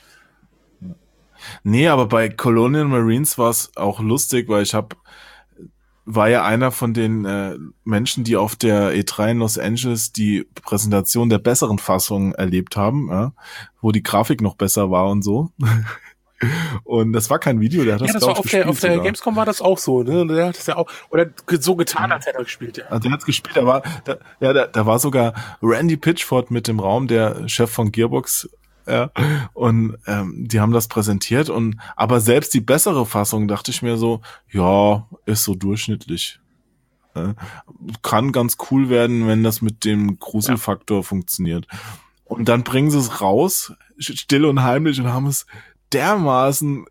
Nee, aber bei Colonial Marines war es auch lustig, weil ich habe war ja einer von den äh, Menschen, die auf der E drei in Los Angeles die Präsentation der besseren Fassung erlebt haben, ja, wo die Grafik noch besser war und so. Und das war kein Video, der hat das, ja, das glaub war auf ich, der, auf der sogar. Gamescom war das auch so, ne? Der hat das ja auch, oder so getan, als hätte er gespielt, ja. Also der hat's gespielt, da war, da, ja, da, da war sogar Randy Pitchford mit dem Raum, der Chef von Gearbox, ja, und ähm, die haben das präsentiert und aber selbst die bessere Fassung dachte ich mir so, ja, ist so durchschnittlich. Ja, kann ganz cool werden, wenn das mit dem Gruselfaktor ja. funktioniert. Und dann bringen sie es raus, still und heimlich, und haben es dermaßen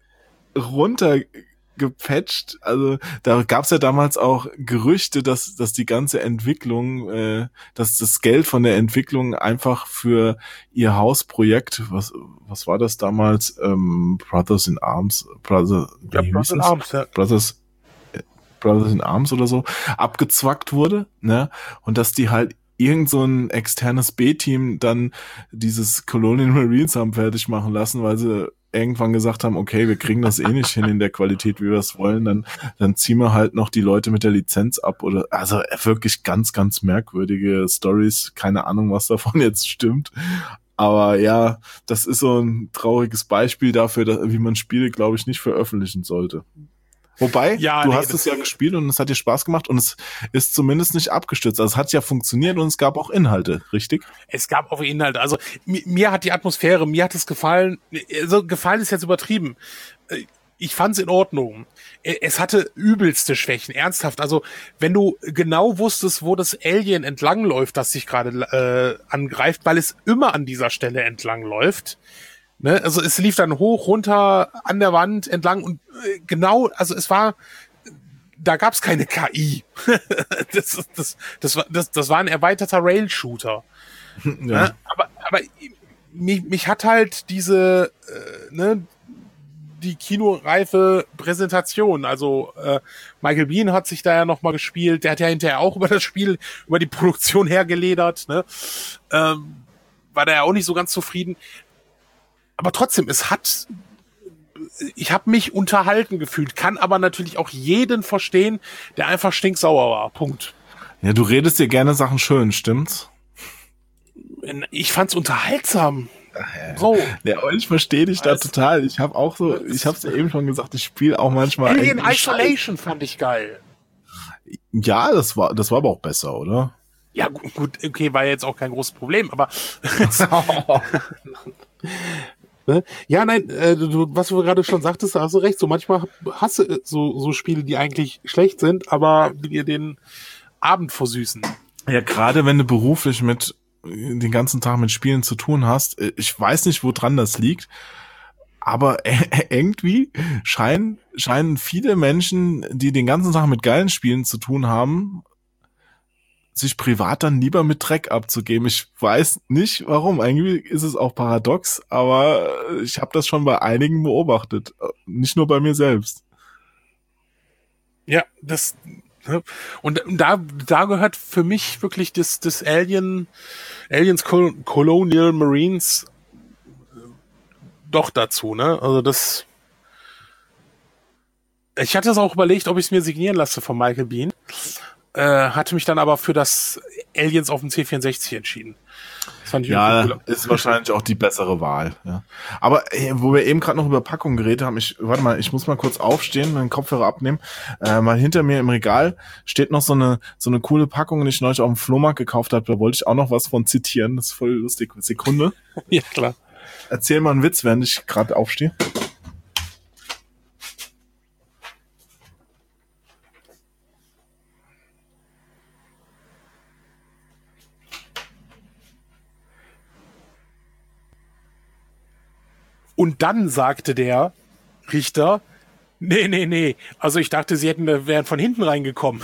runtergepatcht. Also da gab es ja damals auch Gerüchte, dass dass die ganze Entwicklung, äh, dass das Geld von der Entwicklung einfach für ihr Hausprojekt, was was war das damals, ähm, Brothers in Arms, Brother, ja, Brothers in Arms, ja. Brothers, Brothers in Arms oder so, abgezwackt wurde, ne? Und dass die halt irgend so ein externes B-Team dann dieses Colonial Marines haben fertig machen lassen, weil sie irgendwann gesagt haben, okay, wir kriegen das eh nicht hin in der Qualität, wie wir es wollen, dann dann ziehen wir halt noch die Leute mit der Lizenz ab oder, also wirklich ganz, ganz merkwürdige Stories, keine Ahnung, was davon jetzt stimmt, aber ja, das ist so ein trauriges Beispiel dafür, dass, wie man Spiele, glaube ich, nicht veröffentlichen sollte. Wobei, ja, du nee, hast es ja gespielt und es hat dir Spaß gemacht und es ist zumindest nicht abgestürzt. Also es hat ja funktioniert und es gab auch Inhalte, richtig? Es gab auch Inhalte. Also mir, mir hat die Atmosphäre, mir hat es gefallen. Also gefallen ist jetzt übertrieben. Ich fand es in Ordnung. Es hatte übelste Schwächen, ernsthaft. Also wenn du genau wusstest, wo das Alien entlangläuft, das sich gerade äh, angreift, weil es immer an dieser Stelle entlangläuft. Ne, also es lief dann hoch, runter, an der Wand, entlang und äh, genau, also es war, da gab es keine K I. das, das, das, war, das, das war ein erweiterter Rail-Shooter. Ja. Ne? Aber, aber mich, mich hat halt diese, äh, ne, die kinoreife Präsentation, also äh, Michael Biehn hat sich da ja nochmal gespielt, der hat ja hinterher auch über das Spiel, über die Produktion hergeledert, ne, ähm, war da ja auch nicht so ganz zufrieden. Aber trotzdem, es hat, ich habe mich unterhalten gefühlt, kann aber natürlich auch jeden verstehen, der einfach stinksauer war. Punkt. Ja, du redest dir gerne Sachen schön, stimmt's? Ich fand's unterhaltsam. So. Ja, ich verstehe dich da total. Ich habe auch so, ich habe es ja eben schon gesagt, ich spiele auch manchmal. Alien Isolation fand ich geil. Ja, das war, das war aber auch besser, oder? Ja, gut, okay, war jetzt auch kein großes Problem, aber ja, nein, äh, du, was du gerade schon sagtest, da hast du recht. So manchmal hast du so, so Spiele, die eigentlich schlecht sind, aber die dir den Abend versüßen. Ja, gerade wenn du beruflich mit den ganzen Tag mit Spielen zu tun hast, ich weiß nicht, woran das liegt, aber irgendwie scheinen, scheinen viele Menschen, die den ganzen Tag mit geilen Spielen zu tun haben, sich privat dann lieber mit Dreck abzugeben. Ich weiß nicht, warum. Eigentlich ist es auch paradox, aber ich habe das schon bei einigen beobachtet. Nicht nur bei mir selbst. Ja, das und da da gehört für mich wirklich das das Alien Aliens Colonial Marines doch dazu, ne? Also das ich hatte es auch überlegt, ob ich es mir signieren lasse von Michael Biehn. Äh, hatte mich dann aber für das Aliens auf dem C vierundsechzig entschieden. Das fand ich ja, ist wahrscheinlich auch die bessere Wahl. Ja. Aber äh, wo wir eben gerade noch über Packungen geredet haben, ich warte mal, ich muss mal kurz aufstehen, meinen Kopfhörer abnehmen. Äh, mal hinter mir im Regal steht noch so eine so eine coole Packung, die ich neulich auf dem Flohmarkt gekauft habe. Da wollte ich auch noch was von zitieren. Das ist voll lustig. Sekunde. Ja, klar. Erzähl mal einen Witz, während ich gerade aufstehe. Und dann sagte der Richter, nee, nee, nee, also ich dachte, sie hätten, wären von hinten reingekommen.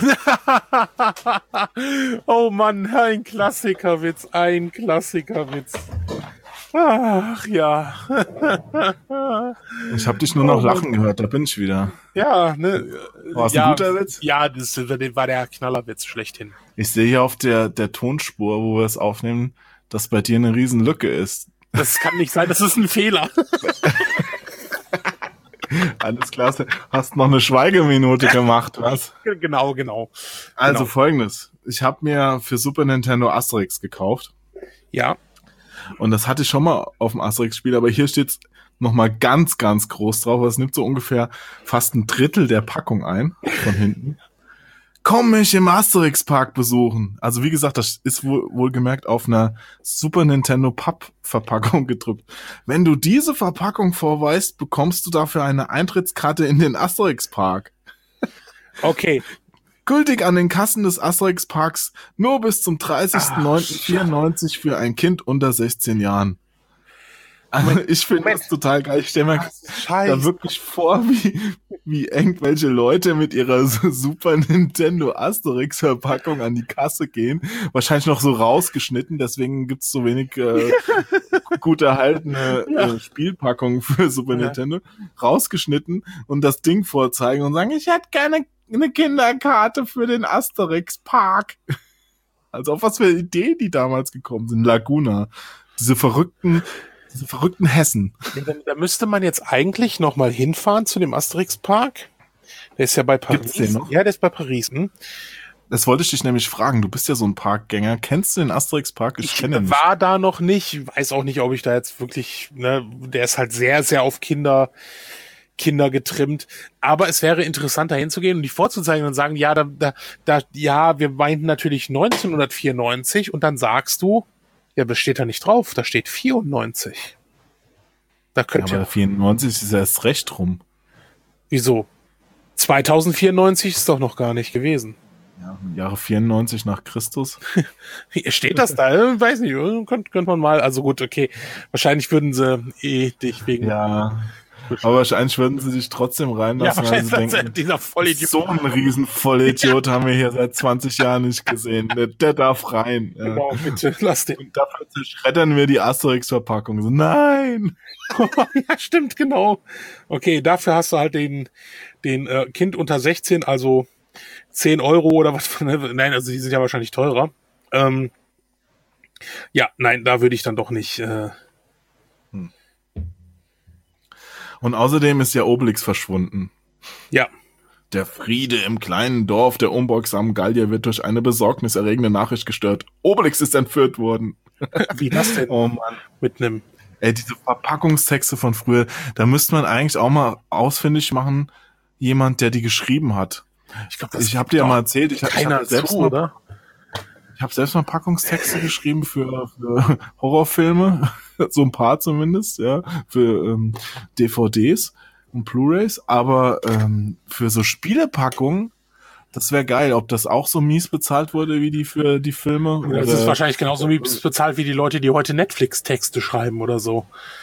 Oh Mann, ein Klassikerwitz, ein Klassikerwitz. Ach ja. Ich habe dich nur noch lachen gehört, da bin ich wieder. Ja, ne. War es ja, ein guter Witz? Ja, das war der Knallerwitz schlechthin. Ich sehe hier auf der, der Tonspur, wo wir es aufnehmen, dass bei dir eine riesen Lücke ist. Das kann nicht sein, das ist ein Fehler. Alles klar, hast noch eine Schweigeminute gemacht, was? Genau, genau. Also genau. Folgendes, ich habe mir für Super Nintendo Asterix gekauft. Ja. Und das hatte ich schon mal auf dem Asterix-Spiel, aber hier steht's noch mal ganz, ganz groß drauf. Es nimmt so ungefähr fast ein Drittel der Packung ein, von hinten. Komm mich im Asterix-Park besuchen. Also wie gesagt, das ist wohl, wohlgemerkt auf einer Super Nintendo Papp-Verpackung gedrückt. Wenn du diese Verpackung vorweist, bekommst du dafür eine Eintrittskarte in den Asterix-Park. Okay. Gültig an den Kassen des Asterix-Parks nur bis zum dreißigsten neunten vierundneunzig für ein Kind unter sechzehn Jahren. Also ich finde das total geil. Ich stelle mir da wirklich vor, wie, wie irgendwelche Leute mit ihrer Super Nintendo Asterix-Verpackung an die Kasse gehen. Wahrscheinlich noch so rausgeschnitten, deswegen gibt's so wenig äh, gut erhaltene ja. äh, Spielpackungen für Super ja. Nintendo. Rausgeschnitten und das Ding vorzeigen und sagen, ich hätte gerne eine Kinderkarte für den Asterix-Park. Also auf was für Ideen die damals gekommen sind. Laguna. Diese verrückten Diese verrückten Hessen. Ja, da, da müsste man jetzt eigentlich noch mal hinfahren zu dem Asterix-Park. Der ist ja bei Paris. Gibt's den noch? Ja, der ist bei Paris. Hm? Das wollte ich dich nämlich fragen. Du bist ja so ein Parkgänger. Kennst du den Asterix-Park? Ich, ich kenne ihn war nicht. Da noch nicht. Weiß auch nicht, ob ich da jetzt wirklich, ne, der ist halt sehr, sehr auf Kinder, Kinder getrimmt. Aber es wäre interessant, da hinzugehen und die vorzuzeigen und sagen, ja, da, da, da, ja, wir meinten natürlich neunzehnhundertvierundneunzig und dann sagst du, ja, das steht da nicht drauf, da steht vierundneunzig. Da könnt ja, aber ihr. vierundneunzig ist erst recht rum. Wieso? zweitausendvierundneunzig ist doch noch gar nicht gewesen. Ja, Jahre vierundneunzig nach Christus. Steht das da? Weiß nicht, könnte könnt man mal, also gut, okay. Wahrscheinlich würden sie eh dich wegen... Ja, aber wahrscheinlich würden sie sich trotzdem reinlassen, ja, weil sie denken, dieser Vollidiot. So einen riesen Vollidiot ja. haben wir hier seit zwanzig Jahren nicht gesehen. Der, der darf rein. Genau, ja. bitte, lass den. Und dafür zerschreddern wir die Asterix-Verpackung. So, nein! Ja, stimmt, genau. Okay, dafür hast du halt den, den äh, Kind unter sechzehn, also zehn Euro oder was. Nein, also die sind ja wahrscheinlich teurer. Ähm, ja, nein, da würde ich dann doch nicht... Äh, hm. Und außerdem ist ja Obelix verschwunden. Ja. Der Friede im kleinen Dorf der unbeugsamen Gallier wird durch eine besorgniserregende Nachricht gestört. Obelix ist entführt worden. Wie das denn? Oh Mann. Mit einem... Ey, diese Verpackungstexte von früher, da müsste man eigentlich auch mal ausfindig machen, jemand, der die geschrieben hat. Ich glaube, das ich habe dir ja mal erzählt, ich habe hab selbst zu, mal, oder? Ich habe selbst mal Packungstexte geschrieben für, für Horrorfilme, so ein paar zumindest, ja, für ähm, D V Ds und Blu-rays, aber ähm, für so Spielepackungen, das wäre geil, ob das auch so mies bezahlt wurde wie die für die Filme. Ja, das ist wahrscheinlich genauso mies bezahlt wie die Leute, die heute Netflix-Texte schreiben oder so.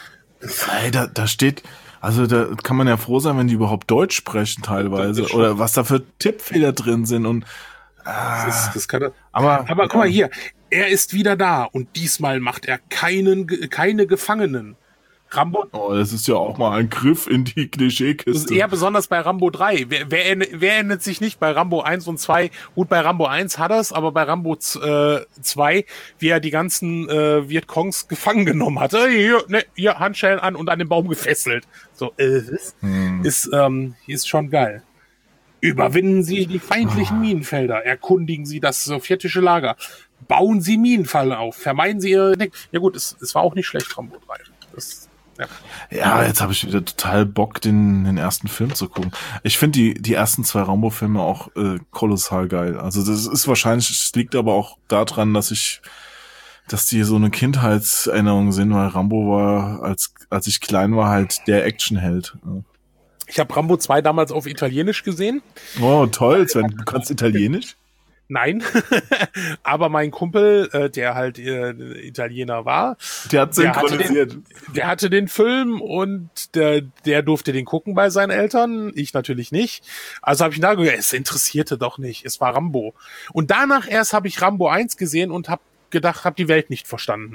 Ey, da, da steht, also da kann man ja froh sein, wenn die überhaupt Deutsch sprechen teilweise oder was da für Tippfehler drin sind und Ah, das, ist, das kann er. Aber, aber guck mal hier, er ist wieder da und diesmal macht er keinen, keine Gefangenen. Rambo. Oh, das ist ja auch mal ein Griff in die Klischeekiste. Das ist eher besonders bei Rambo drei. Wer, wer, wer erinnert sich nicht bei Rambo eins und zwei? Gut, bei Rambo eins hat er es, aber bei Rambo zwei, wie er die ganzen äh, Vietcongs gefangen genommen hatte. Hier, ne, hier Handschellen an und an den Baum gefesselt. So, äh, ist, hm. ist, ähm, ist schon geil. Überwinden Sie die feindlichen Minenfelder, erkundigen Sie das sowjetische Lager, bauen Sie Minenfallen auf, vermeiden Sie Ihre... Ja gut, es, es war auch nicht schlecht, Rambo drei. Das, ja. ja, jetzt habe ich wieder total Bock, den, den ersten Film zu gucken. Ich finde die, die ersten zwei Rambo-Filme auch äh, kolossal geil. Also das ist wahrscheinlich, es liegt aber auch daran, dass ich, dass die so eine Kindheitserinnerung sind, weil Rambo war, als, als ich klein war, halt der Actionheld. Ja. Ich habe Rambo zwei damals auf Italienisch gesehen. Oh, toll, Sven, du kannst Italienisch? Nein, aber mein Kumpel, äh, der halt äh, Italiener war, der hat synchronisiert. Der hatte, den, der hatte den Film und der, der durfte den gucken bei seinen Eltern, ich natürlich nicht. Also habe ich da gesagt, es interessierte doch nicht, es war Rambo. Und danach erst habe ich Rambo eins gesehen und habe gedacht, habe die Welt nicht verstanden.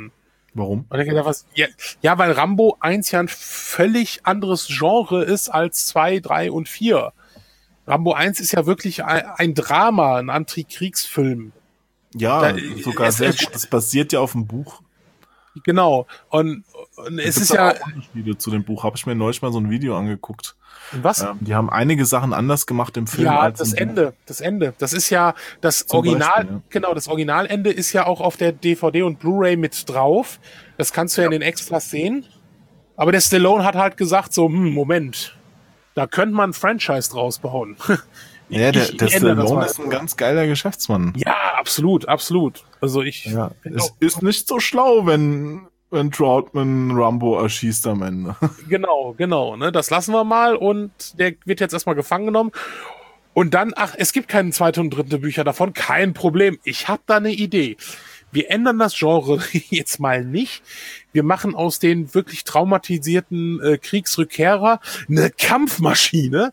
Warum? Und ich gedacht, was, ja, ja, weil Rambo eins ja ein völlig anderes Genre ist als zwei, drei und vier. Rambo eins ist ja wirklich ein, ein Drama, ein Antikriegsfilm. Ja, Da, sogar es, sehr es, gut. Das basiert ja auf dem Buch. Genau. Und, und es ist ja... auch Unterschiede zu dem Buch. Habe ich mir neulich mal so ein Video angeguckt. Was? Ähm, die haben einige Sachen anders gemacht im Film. Ja, als das im Ende, Buch. das Ende. Das ist ja das Zum Original, Beispiel, ja. genau, das Originalende ist ja auch auf der D V D und Blu-ray mit drauf. Das kannst du ja, ja in den Extras sehen. Aber der Stallone hat halt gesagt so, hm, Moment, da könnte man ein Franchise draus bauen. Ja, der, ich, der ich Stallone ist ein ganz geiler Geschäftsmann. Ja, absolut, absolut. Also ich... Ja, es ist nicht so schlau, wenn, wenn Troutman Rambo erschießt am Ende. Genau, genau. Ne? Das lassen wir mal und der wird jetzt erstmal gefangen genommen. Und dann, ach, es gibt keinen zweiten und dritten Bücher davon, kein Problem. Ich habe da eine Idee. Wir ändern das Genre jetzt mal nicht. Wir machen aus den wirklich traumatisierten äh, Kriegsrückkehrer eine Kampfmaschine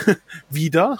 wieder.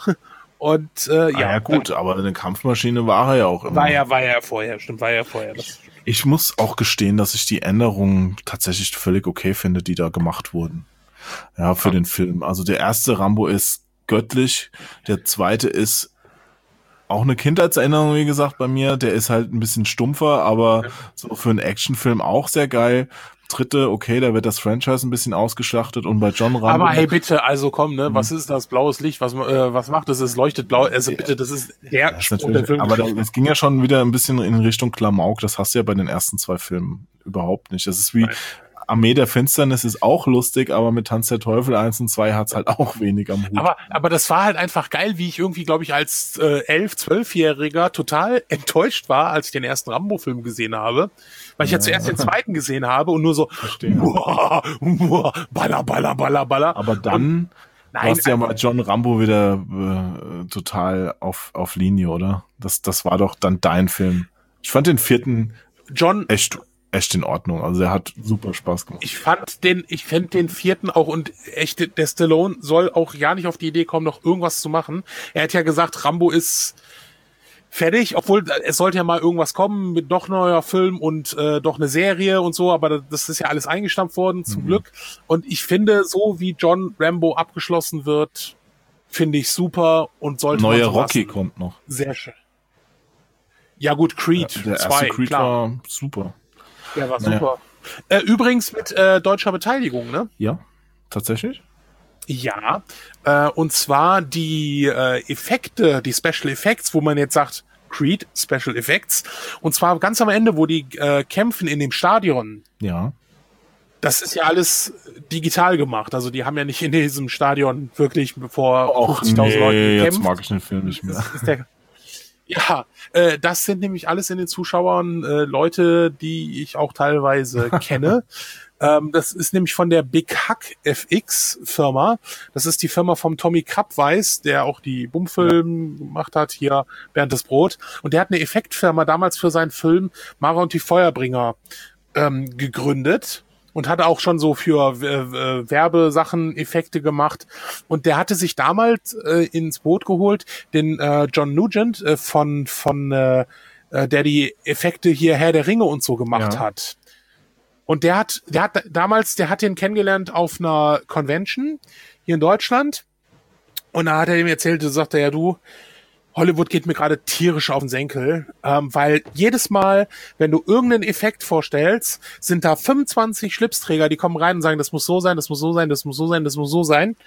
Und äh, ja, ah, ja gut, aber eine Kampfmaschine war er ja auch immer. War ja, war ja vorher, stimmt, war ja vorher. Das ich muss auch gestehen, dass ich die Änderungen tatsächlich völlig okay finde, die da gemacht wurden. Ja, für ja. den Film. Also der erste Rambo ist göttlich, der zweite ist auch eine Kindheitserinnerung, wie gesagt, bei mir. Der ist halt ein bisschen stumpfer, aber ja. so für einen Actionfilm auch sehr geil. Dritte, okay, da wird das Franchise ein bisschen ausgeschlachtet und bei John Rambo... Aber hey, bitte, also komm, ne, mhm. was ist das? Blaues Licht, was äh, was macht das? Es leuchtet blau, also bitte, das ist der ja, Spruch der Film. Aber es ging ja schon wieder ein bisschen in Richtung Klamauk, das hast du ja bei den ersten zwei Filmen überhaupt nicht. Das ist wie... Nein. Armee der Finsternis ist auch lustig, aber mit Tanz der Teufel eins und zwei hat's halt auch wenig am Hut. Aber, aber das war halt einfach geil, wie ich irgendwie, glaube ich, als äh, elf-, zwölfjähriger total enttäuscht war, als ich den ersten Rambo-Film gesehen habe. Weil ich ja, ja zuerst den zweiten gesehen habe und nur so, uah, uah, baller, baller, baller, baller. Aber dann und, nein, warst du ja mal John Rambo wieder äh, total auf, auf Linie, oder? Das, das war doch dann dein Film. Ich fand den vierten John echt echt in Ordnung. Also der hat super Spaß gemacht. Ich fand den, ich fand den vierten auch und echt, der Stallone soll auch ja nicht auf die Idee kommen, noch irgendwas zu machen. Er hat ja gesagt, Rambo ist fertig, obwohl es sollte ja mal irgendwas kommen mit noch neuer Film und äh, doch eine Serie und so, aber das ist ja alles eingestampft worden, zum mhm. Glück. Und ich finde, so wie John Rambo abgeschlossen wird, finde ich super und sollte Neue man so Rocky lassen. Kommt noch. Sehr schön. Ja gut, Creed ja, der zwei, erste Creed klar. war super. Ja, war super. Naja. Äh, übrigens mit äh, deutscher Beteiligung, ne? Ja, tatsächlich? Ja, äh, und zwar die äh, Effekte, die Special Effects, wo man jetzt sagt, Creed, Special Effects, und zwar ganz am Ende, wo die äh, kämpfen in dem Stadion. Ja. Das ist ja alles digital gemacht, also die haben ja nicht in diesem Stadion wirklich vor fünfzigtausend nee, Leuten gekämpft. Jetzt mag ich den Film nicht mehr. Das ist der, ja, äh, das sind nämlich alles in den Zuschauern äh, Leute, die ich auch teilweise kenne. Ähm, das ist nämlich von der Big Hack F X Firma. Das ist die Firma vom Tommy Krabweis, der auch die Bummfilm ja. gemacht hat, hier Bernd das Brot. Und der hat eine Effektfirma damals für seinen Film Mara und die Feuerbringer ähm, gegründet. Und hat auch schon so für äh, Werbesachen Effekte gemacht. Und der hatte sich damals äh, ins Boot geholt, den äh, John Nugent äh, von, von äh, der die Effekte hier Herr der Ringe und so gemacht ja. hat. Und der hat, der hat damals, der hat den kennengelernt auf einer Convention hier in Deutschland. Und da hat er ihm erzählt, da sagt er, ja du, Hollywood geht mir gerade tierisch auf den Senkel, ähm, weil jedes Mal, wenn du irgendeinen Effekt vorstellst, sind da fünfundzwanzig Schlipsträger, die kommen rein und sagen, das muss so sein, das muss so sein, das muss so sein, das muss so sein.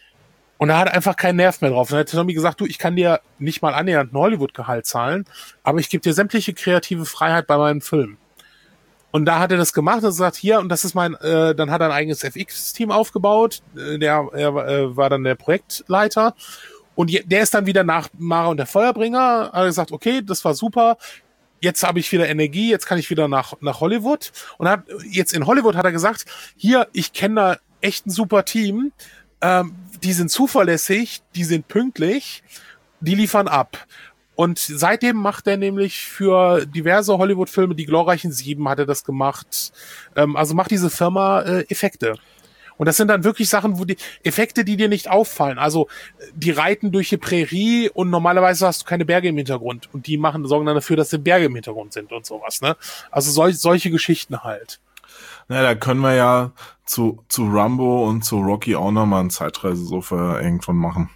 Und er hat einfach keinen Nerv mehr drauf. Und dann hat Tommy gesagt, du, ich kann dir nicht mal annähernd ein Hollywood-Gehalt zahlen, aber ich gebe dir sämtliche kreative Freiheit bei meinem Film. Und da hat er das gemacht und gesagt, hier, und das ist mein, äh, dann hat er ein eigenes F X-Team aufgebaut, äh, der er, äh, war dann der Projektleiter. Und der ist dann wieder nach Mara und der Feuerbringer, hat gesagt, okay, das war super, jetzt habe ich wieder Energie, jetzt kann ich wieder nach nach Hollywood. Und hat jetzt in Hollywood hat er gesagt, hier, ich kenne da echt ein super Team, ähm, die sind zuverlässig, die sind pünktlich, die liefern ab. Und seitdem macht er nämlich für diverse Hollywood-Filme, die glorreichen Sieben hat er das gemacht, ähm, also macht diese Firma äh, Effekte. Und das sind dann wirklich Sachen, wo die Effekte, die dir nicht auffallen. Also die reiten durch die Prärie und normalerweise hast du keine Berge im Hintergrund. Und die machen, sorgen dann dafür, dass die Berge im Hintergrund sind und sowas, ne? Also sol- solche Geschichten halt. Na, da können wir ja zu, zu Rambo und zu Rocky auch nochmal eine Zeitreise-Sofa irgendwann machen.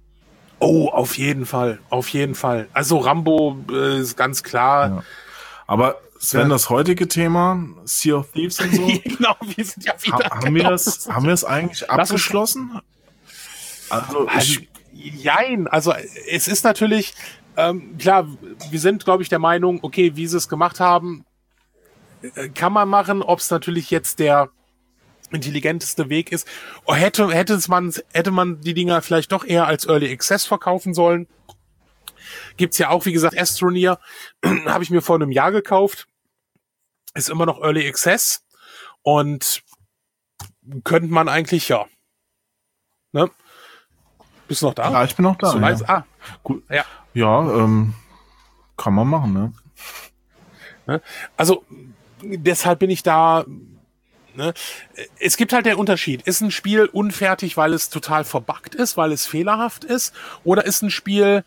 Oh, auf jeden Fall, auf jeden Fall. Also Rambo äh, ist ganz klar. Ja. Aber Sven, ja. Das heutige Thema, Sea of Thieves und so. Genau, wir sind ja wieder. Ha, haben, genau, wir es, haben wir es eigentlich abgeschlossen? Also, ich, jein, also es ist natürlich, ähm, klar, wir sind, glaube ich, der Meinung, okay, wie sie es gemacht haben, äh, kann man machen, ob es natürlich jetzt der intelligenteste Weg ist. Oder hätte, hätte man, hätte man die Dinger vielleicht doch eher als Early Access verkaufen sollen. Gibt's ja auch, wie gesagt, Astroneer, habe ich mir vor einem Jahr gekauft. Ist immer noch Early Access und könnte man eigentlich, ja. Ne? Bist du noch da? Ja, ich bin noch da. So ja. Ah, gut. Ja, ja ähm, kann man machen, ne? ne? Also, deshalb bin ich da, ne? Es gibt halt den Unterschied. Ist ein Spiel unfertig, weil es total verbuggt ist, weil es fehlerhaft ist? Oder ist ein Spiel,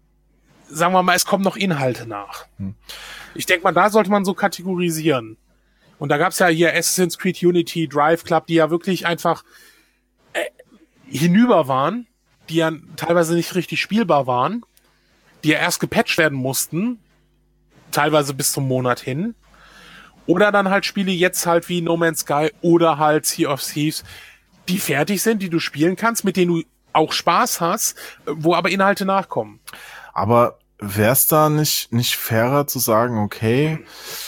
sagen wir mal, es kommen noch Inhalte nach? Hm. Ich denke mal, da sollte man so kategorisieren. Und da gab's ja hier Assassin's Creed Unity, Drive Club, die ja wirklich einfach äh, hinüber waren, die ja teilweise nicht richtig spielbar waren, die ja erst gepatcht werden mussten, teilweise bis zum Monat hin. Oder dann halt Spiele jetzt halt wie No Man's Sky oder halt Sea of Thieves, die fertig sind, die du spielen kannst, mit denen du auch Spaß hast, wo aber Inhalte nachkommen. Aber wäre es da nicht, nicht fairer zu sagen, okay,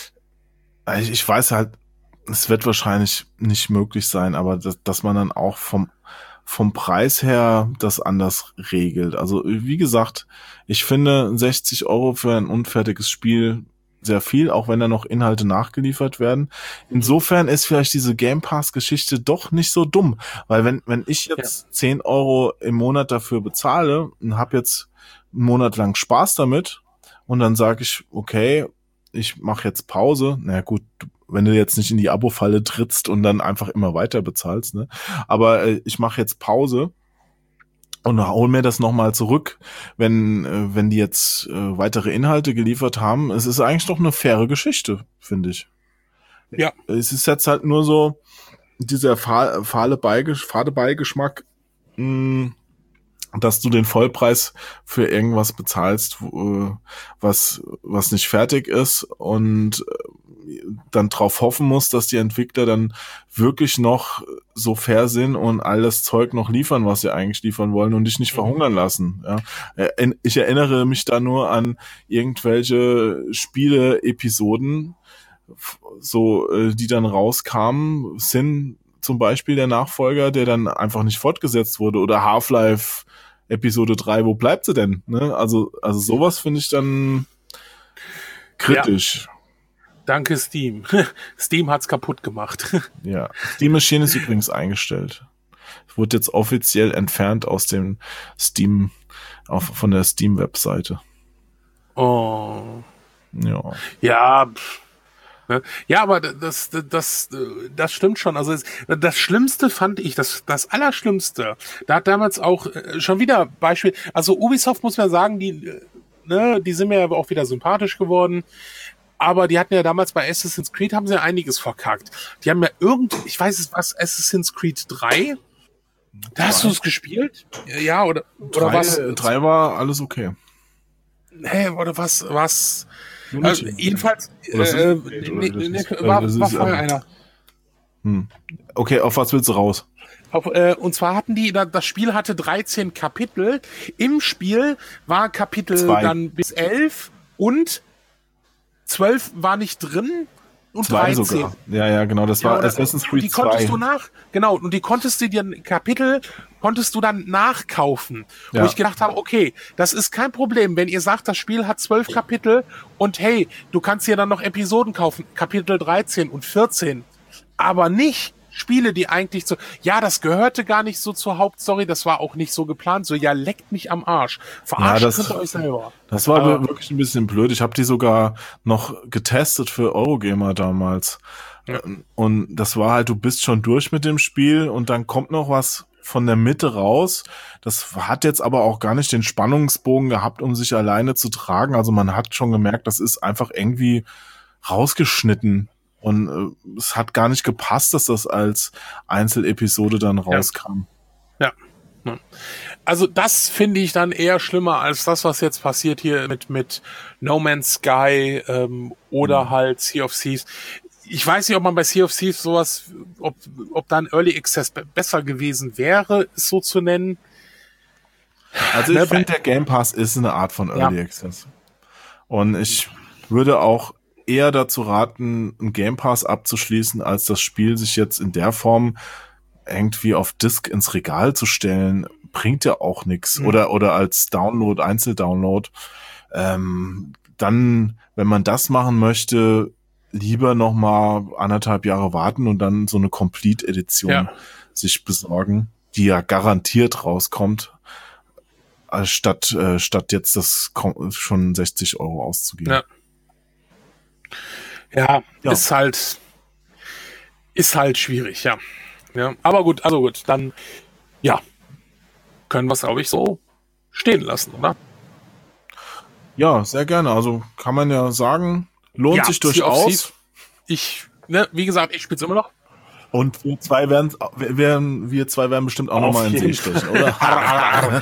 ich, ich weiß halt, es wird wahrscheinlich nicht möglich sein, aber dass, dass man dann auch vom, vom Preis her das anders regelt. Also wie gesagt, ich finde sechzig Euro für ein unfertiges Spiel sehr viel, auch wenn da noch Inhalte nachgeliefert werden. Insofern ist vielleicht diese Game Pass-Geschichte doch nicht so dumm, weil wenn, wenn ich jetzt ja. zehn Euro im Monat dafür bezahle und habe jetzt einen Monat lang Spaß damit und dann sage ich, okay, ich mache jetzt Pause. Na gut, wenn du jetzt nicht in die Abo-Falle trittst und dann einfach immer weiter bezahlst, ne? Aber äh, ich mache jetzt Pause und hol mir das nochmal zurück, wenn äh, wenn die jetzt äh, weitere Inhalte geliefert haben. Es ist eigentlich doch eine faire Geschichte, finde ich. Ja. Es ist jetzt halt nur so dieser fahle, fahle Beigesch- fade Beigeschmack, mh, dass du den Vollpreis für irgendwas bezahlst, was was nicht fertig ist und dann drauf hoffen musst, dass die Entwickler dann wirklich noch so fair sind und alles Zeug noch liefern, was sie eigentlich liefern wollen und dich nicht verhungern lassen. Ja. Ich erinnere mich da nur an irgendwelche Spiele-Episoden, so die dann rauskamen, sind zum Beispiel der Nachfolger, der dann einfach nicht fortgesetzt wurde, oder Half-Life Episode drei, wo bleibt sie denn? Ne? Also, also sowas finde ich dann kritisch. Ja. Danke Steam. Steam hat's kaputt gemacht. Ja, Steam Machine ist übrigens eingestellt. Wurde jetzt offiziell entfernt aus dem Steam, auf, von der Steam-Webseite. Oh. Ja. Ja, pff. Ja, aber das, das, das stimmt schon. Also das Schlimmste fand ich, das, das Allerschlimmste. Da hat damals auch schon wieder Beispiel. Also Ubisoft, muss man sagen, die, ne, die sind mir aber auch wieder sympathisch geworden. Aber die hatten ja damals bei Assassin's Creed, haben sie ja einiges verkackt. Die haben ja irgend, ich weiß es was, Assassin's Creed drei. Da hast du es gespielt? Ja, oder, oder drei, was? drei war alles okay. Hey, oder was, was? Also, jedenfalls, oder äh, nee, nee, nee, war, war vorher einer. Hm. Okay, auf was willst du raus? Auf, äh, und zwar hatten die, das Spiel hatte dreizehn Kapitel. Im Spiel war Kapitel Zwei. dann bis elf und zwölf war nicht drin. Und zwei dreizehn. Sogar. Ja, ja, genau, das war ja, Assassin's Creed die konntest zwei. Du nach, genau, und die konntest du dir Kapitel, konntest du dann nachkaufen. Ja. Wo ich gedacht habe, okay, das ist kein Problem, wenn ihr sagt, das Spiel hat zwölf Kapitel und hey, du kannst dir dann noch Episoden kaufen, Kapitel dreizehn und vierzehn. Aber nicht Spiele, die eigentlich so, ja, das gehörte gar nicht so zur Hauptstory, das war auch nicht so geplant, so, ja, leckt mich am Arsch. Verarscht ja, das, könnt ihr euch selber. Das war Aber wirklich ein bisschen blöd. Ich habe die sogar noch getestet für Eurogamer damals. Ja. Und das war halt, du bist schon durch mit dem Spiel und dann kommt noch was von der Mitte raus. Das hat jetzt aber auch gar nicht den Spannungsbogen gehabt, um sich alleine zu tragen. Also man hat schon gemerkt, das ist einfach irgendwie rausgeschnitten. Und äh, es hat gar nicht gepasst, dass das als Einzelepisode dann rauskam. Ja. ja. Also das finde ich dann eher schlimmer als das, was jetzt passiert hier mit mit No Man's Sky ähm, oder mhm. halt Sea of Thieves. Ich weiß nicht, ob man bei Sea of Thieves sowas, ob ob da ein Early Access be- besser gewesen wäre, es so zu nennen. Also ich finde, der Game Pass ist eine Art von Early ja. Access. Und ich würde auch eher dazu raten, einen Game Pass abzuschließen, als das Spiel sich jetzt in der Form irgendwie auf Disc ins Regal zu stellen, bringt ja auch nichts. Mhm. Oder oder als Download, Einzeldownload. Ähm, dann, wenn man das machen möchte, lieber noch mal anderthalb Jahre warten und dann so eine Complete-Edition ja. sich besorgen, die ja garantiert rauskommt, statt äh, statt jetzt das schon sechzig Euro auszugeben. Ja. Ja, ja, ist halt ist halt schwierig, ja. Ja, aber gut, also gut, dann ja, können wir es, glaube ich, so stehen lassen, oder? Ja, sehr gerne. Also kann man ja sagen, lohnt ja, sich durchaus. Ich, ne, wie gesagt, ich spiele es immer noch. Und wir zwei werden, werden wir zwei werden bestimmt auch nochmal in See stechen, oder?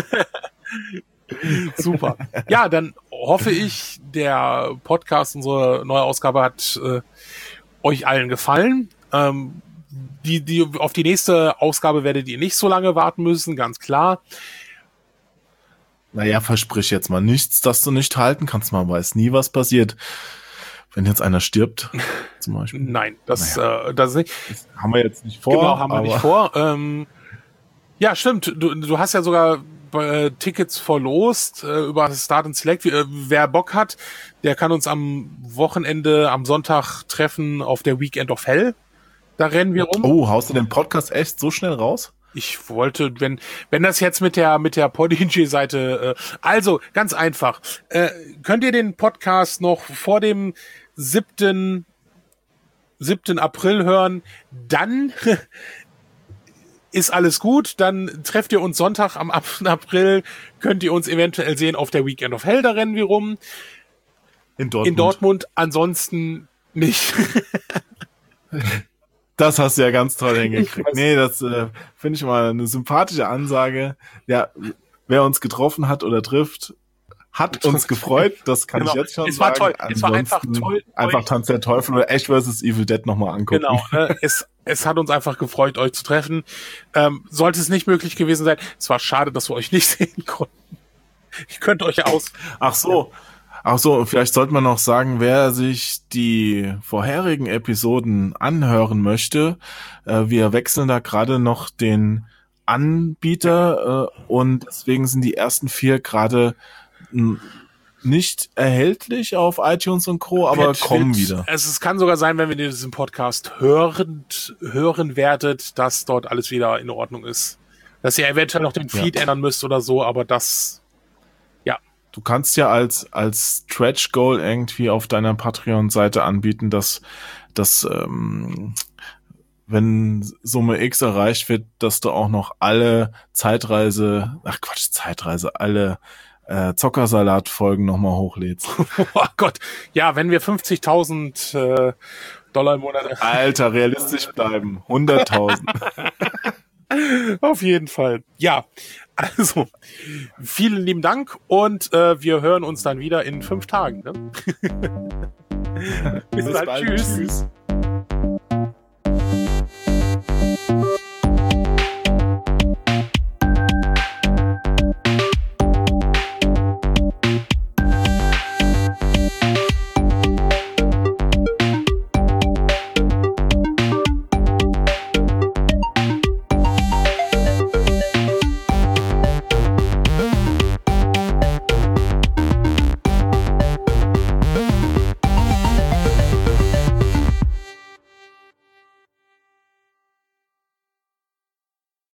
Super. Ja, dann hoffe ich, der Podcast, unsere neue Ausgabe hat äh, euch allen gefallen. Ähm, die, die, auf die nächste Ausgabe werdet ihr nicht so lange warten müssen, ganz klar. Naja, versprich jetzt mal nichts, dass du nicht halten kannst. Man weiß nie, was passiert. Wenn jetzt einer stirbt, zum Beispiel. Nein, das, naja. äh, das, nicht. das haben wir jetzt nicht vor. Genau, haben wir nicht vor. Ähm, ja, stimmt. Du, du hast ja sogar äh, Tickets verlost äh, über Start and Select. Äh, wer Bock hat, der kann uns am Wochenende, am Sonntag treffen auf der Weekend of Hell. Da rennen wir rum. Oh, haust du den Podcast echt so schnell raus? Ich wollte, wenn wenn das jetzt mit der mit der Podigy-Seite, äh, also ganz einfach, äh, könnt ihr den Podcast noch vor dem siebten April hören, dann ist alles gut, dann trefft ihr uns Sonntag am achten April, könnt ihr uns eventuell sehen auf der Weekend of Hell, da rennen wir rum. In Dortmund. In Dortmund, ansonsten nicht. Das hast du ja ganz toll hingekriegt. Nee, das äh, finde ich mal eine sympathische Ansage. Ja, wer uns getroffen hat oder trifft, hat uns gefreut. Das kann genau. ich jetzt schon es sagen. War toll. Es war einfach toll. Einfach Tanz der Teufel oder Ash versus. Evil Dead nochmal angucken. Genau. Ne? es, es hat uns einfach gefreut, euch zu treffen. Ähm, sollte es nicht möglich gewesen sein, es war schade, dass wir euch nicht sehen konnten. Ich könnte euch aus... Ach so. Ach so, vielleicht sollte man noch sagen, wer sich die vorherigen Episoden anhören möchte. Äh, wir wechseln da gerade noch den Anbieter äh, und deswegen sind die ersten vier gerade nicht erhältlich auf iTunes und Co., aber wird, kommen wird, wieder. Es, es kann sogar sein, wenn wir diesen Podcast hörend, hören werdet, dass dort alles wieder in Ordnung ist. Dass ihr eventuell noch den Feed ja. ändern müsst oder so, aber das... Du kannst ja als als Stretch Goal irgendwie auf deiner Patreon-Seite anbieten, dass dass ähm, wenn Summe X erreicht wird, dass du auch noch alle Zeitreise, ach Quatsch, Zeitreise, alle äh, Zockersalat-Folgen nochmal hochlädst. Oh Gott, ja, wenn wir fünfzigtausend äh, Dollar im Monat... Alter, realistisch bleiben, hunderttausend. Auf jeden Fall. Ja, also vielen lieben Dank und äh, wir hören uns dann wieder in fünf Tagen. Ne? Bis, Bis dann. Bald. Tschüss. Tschüss.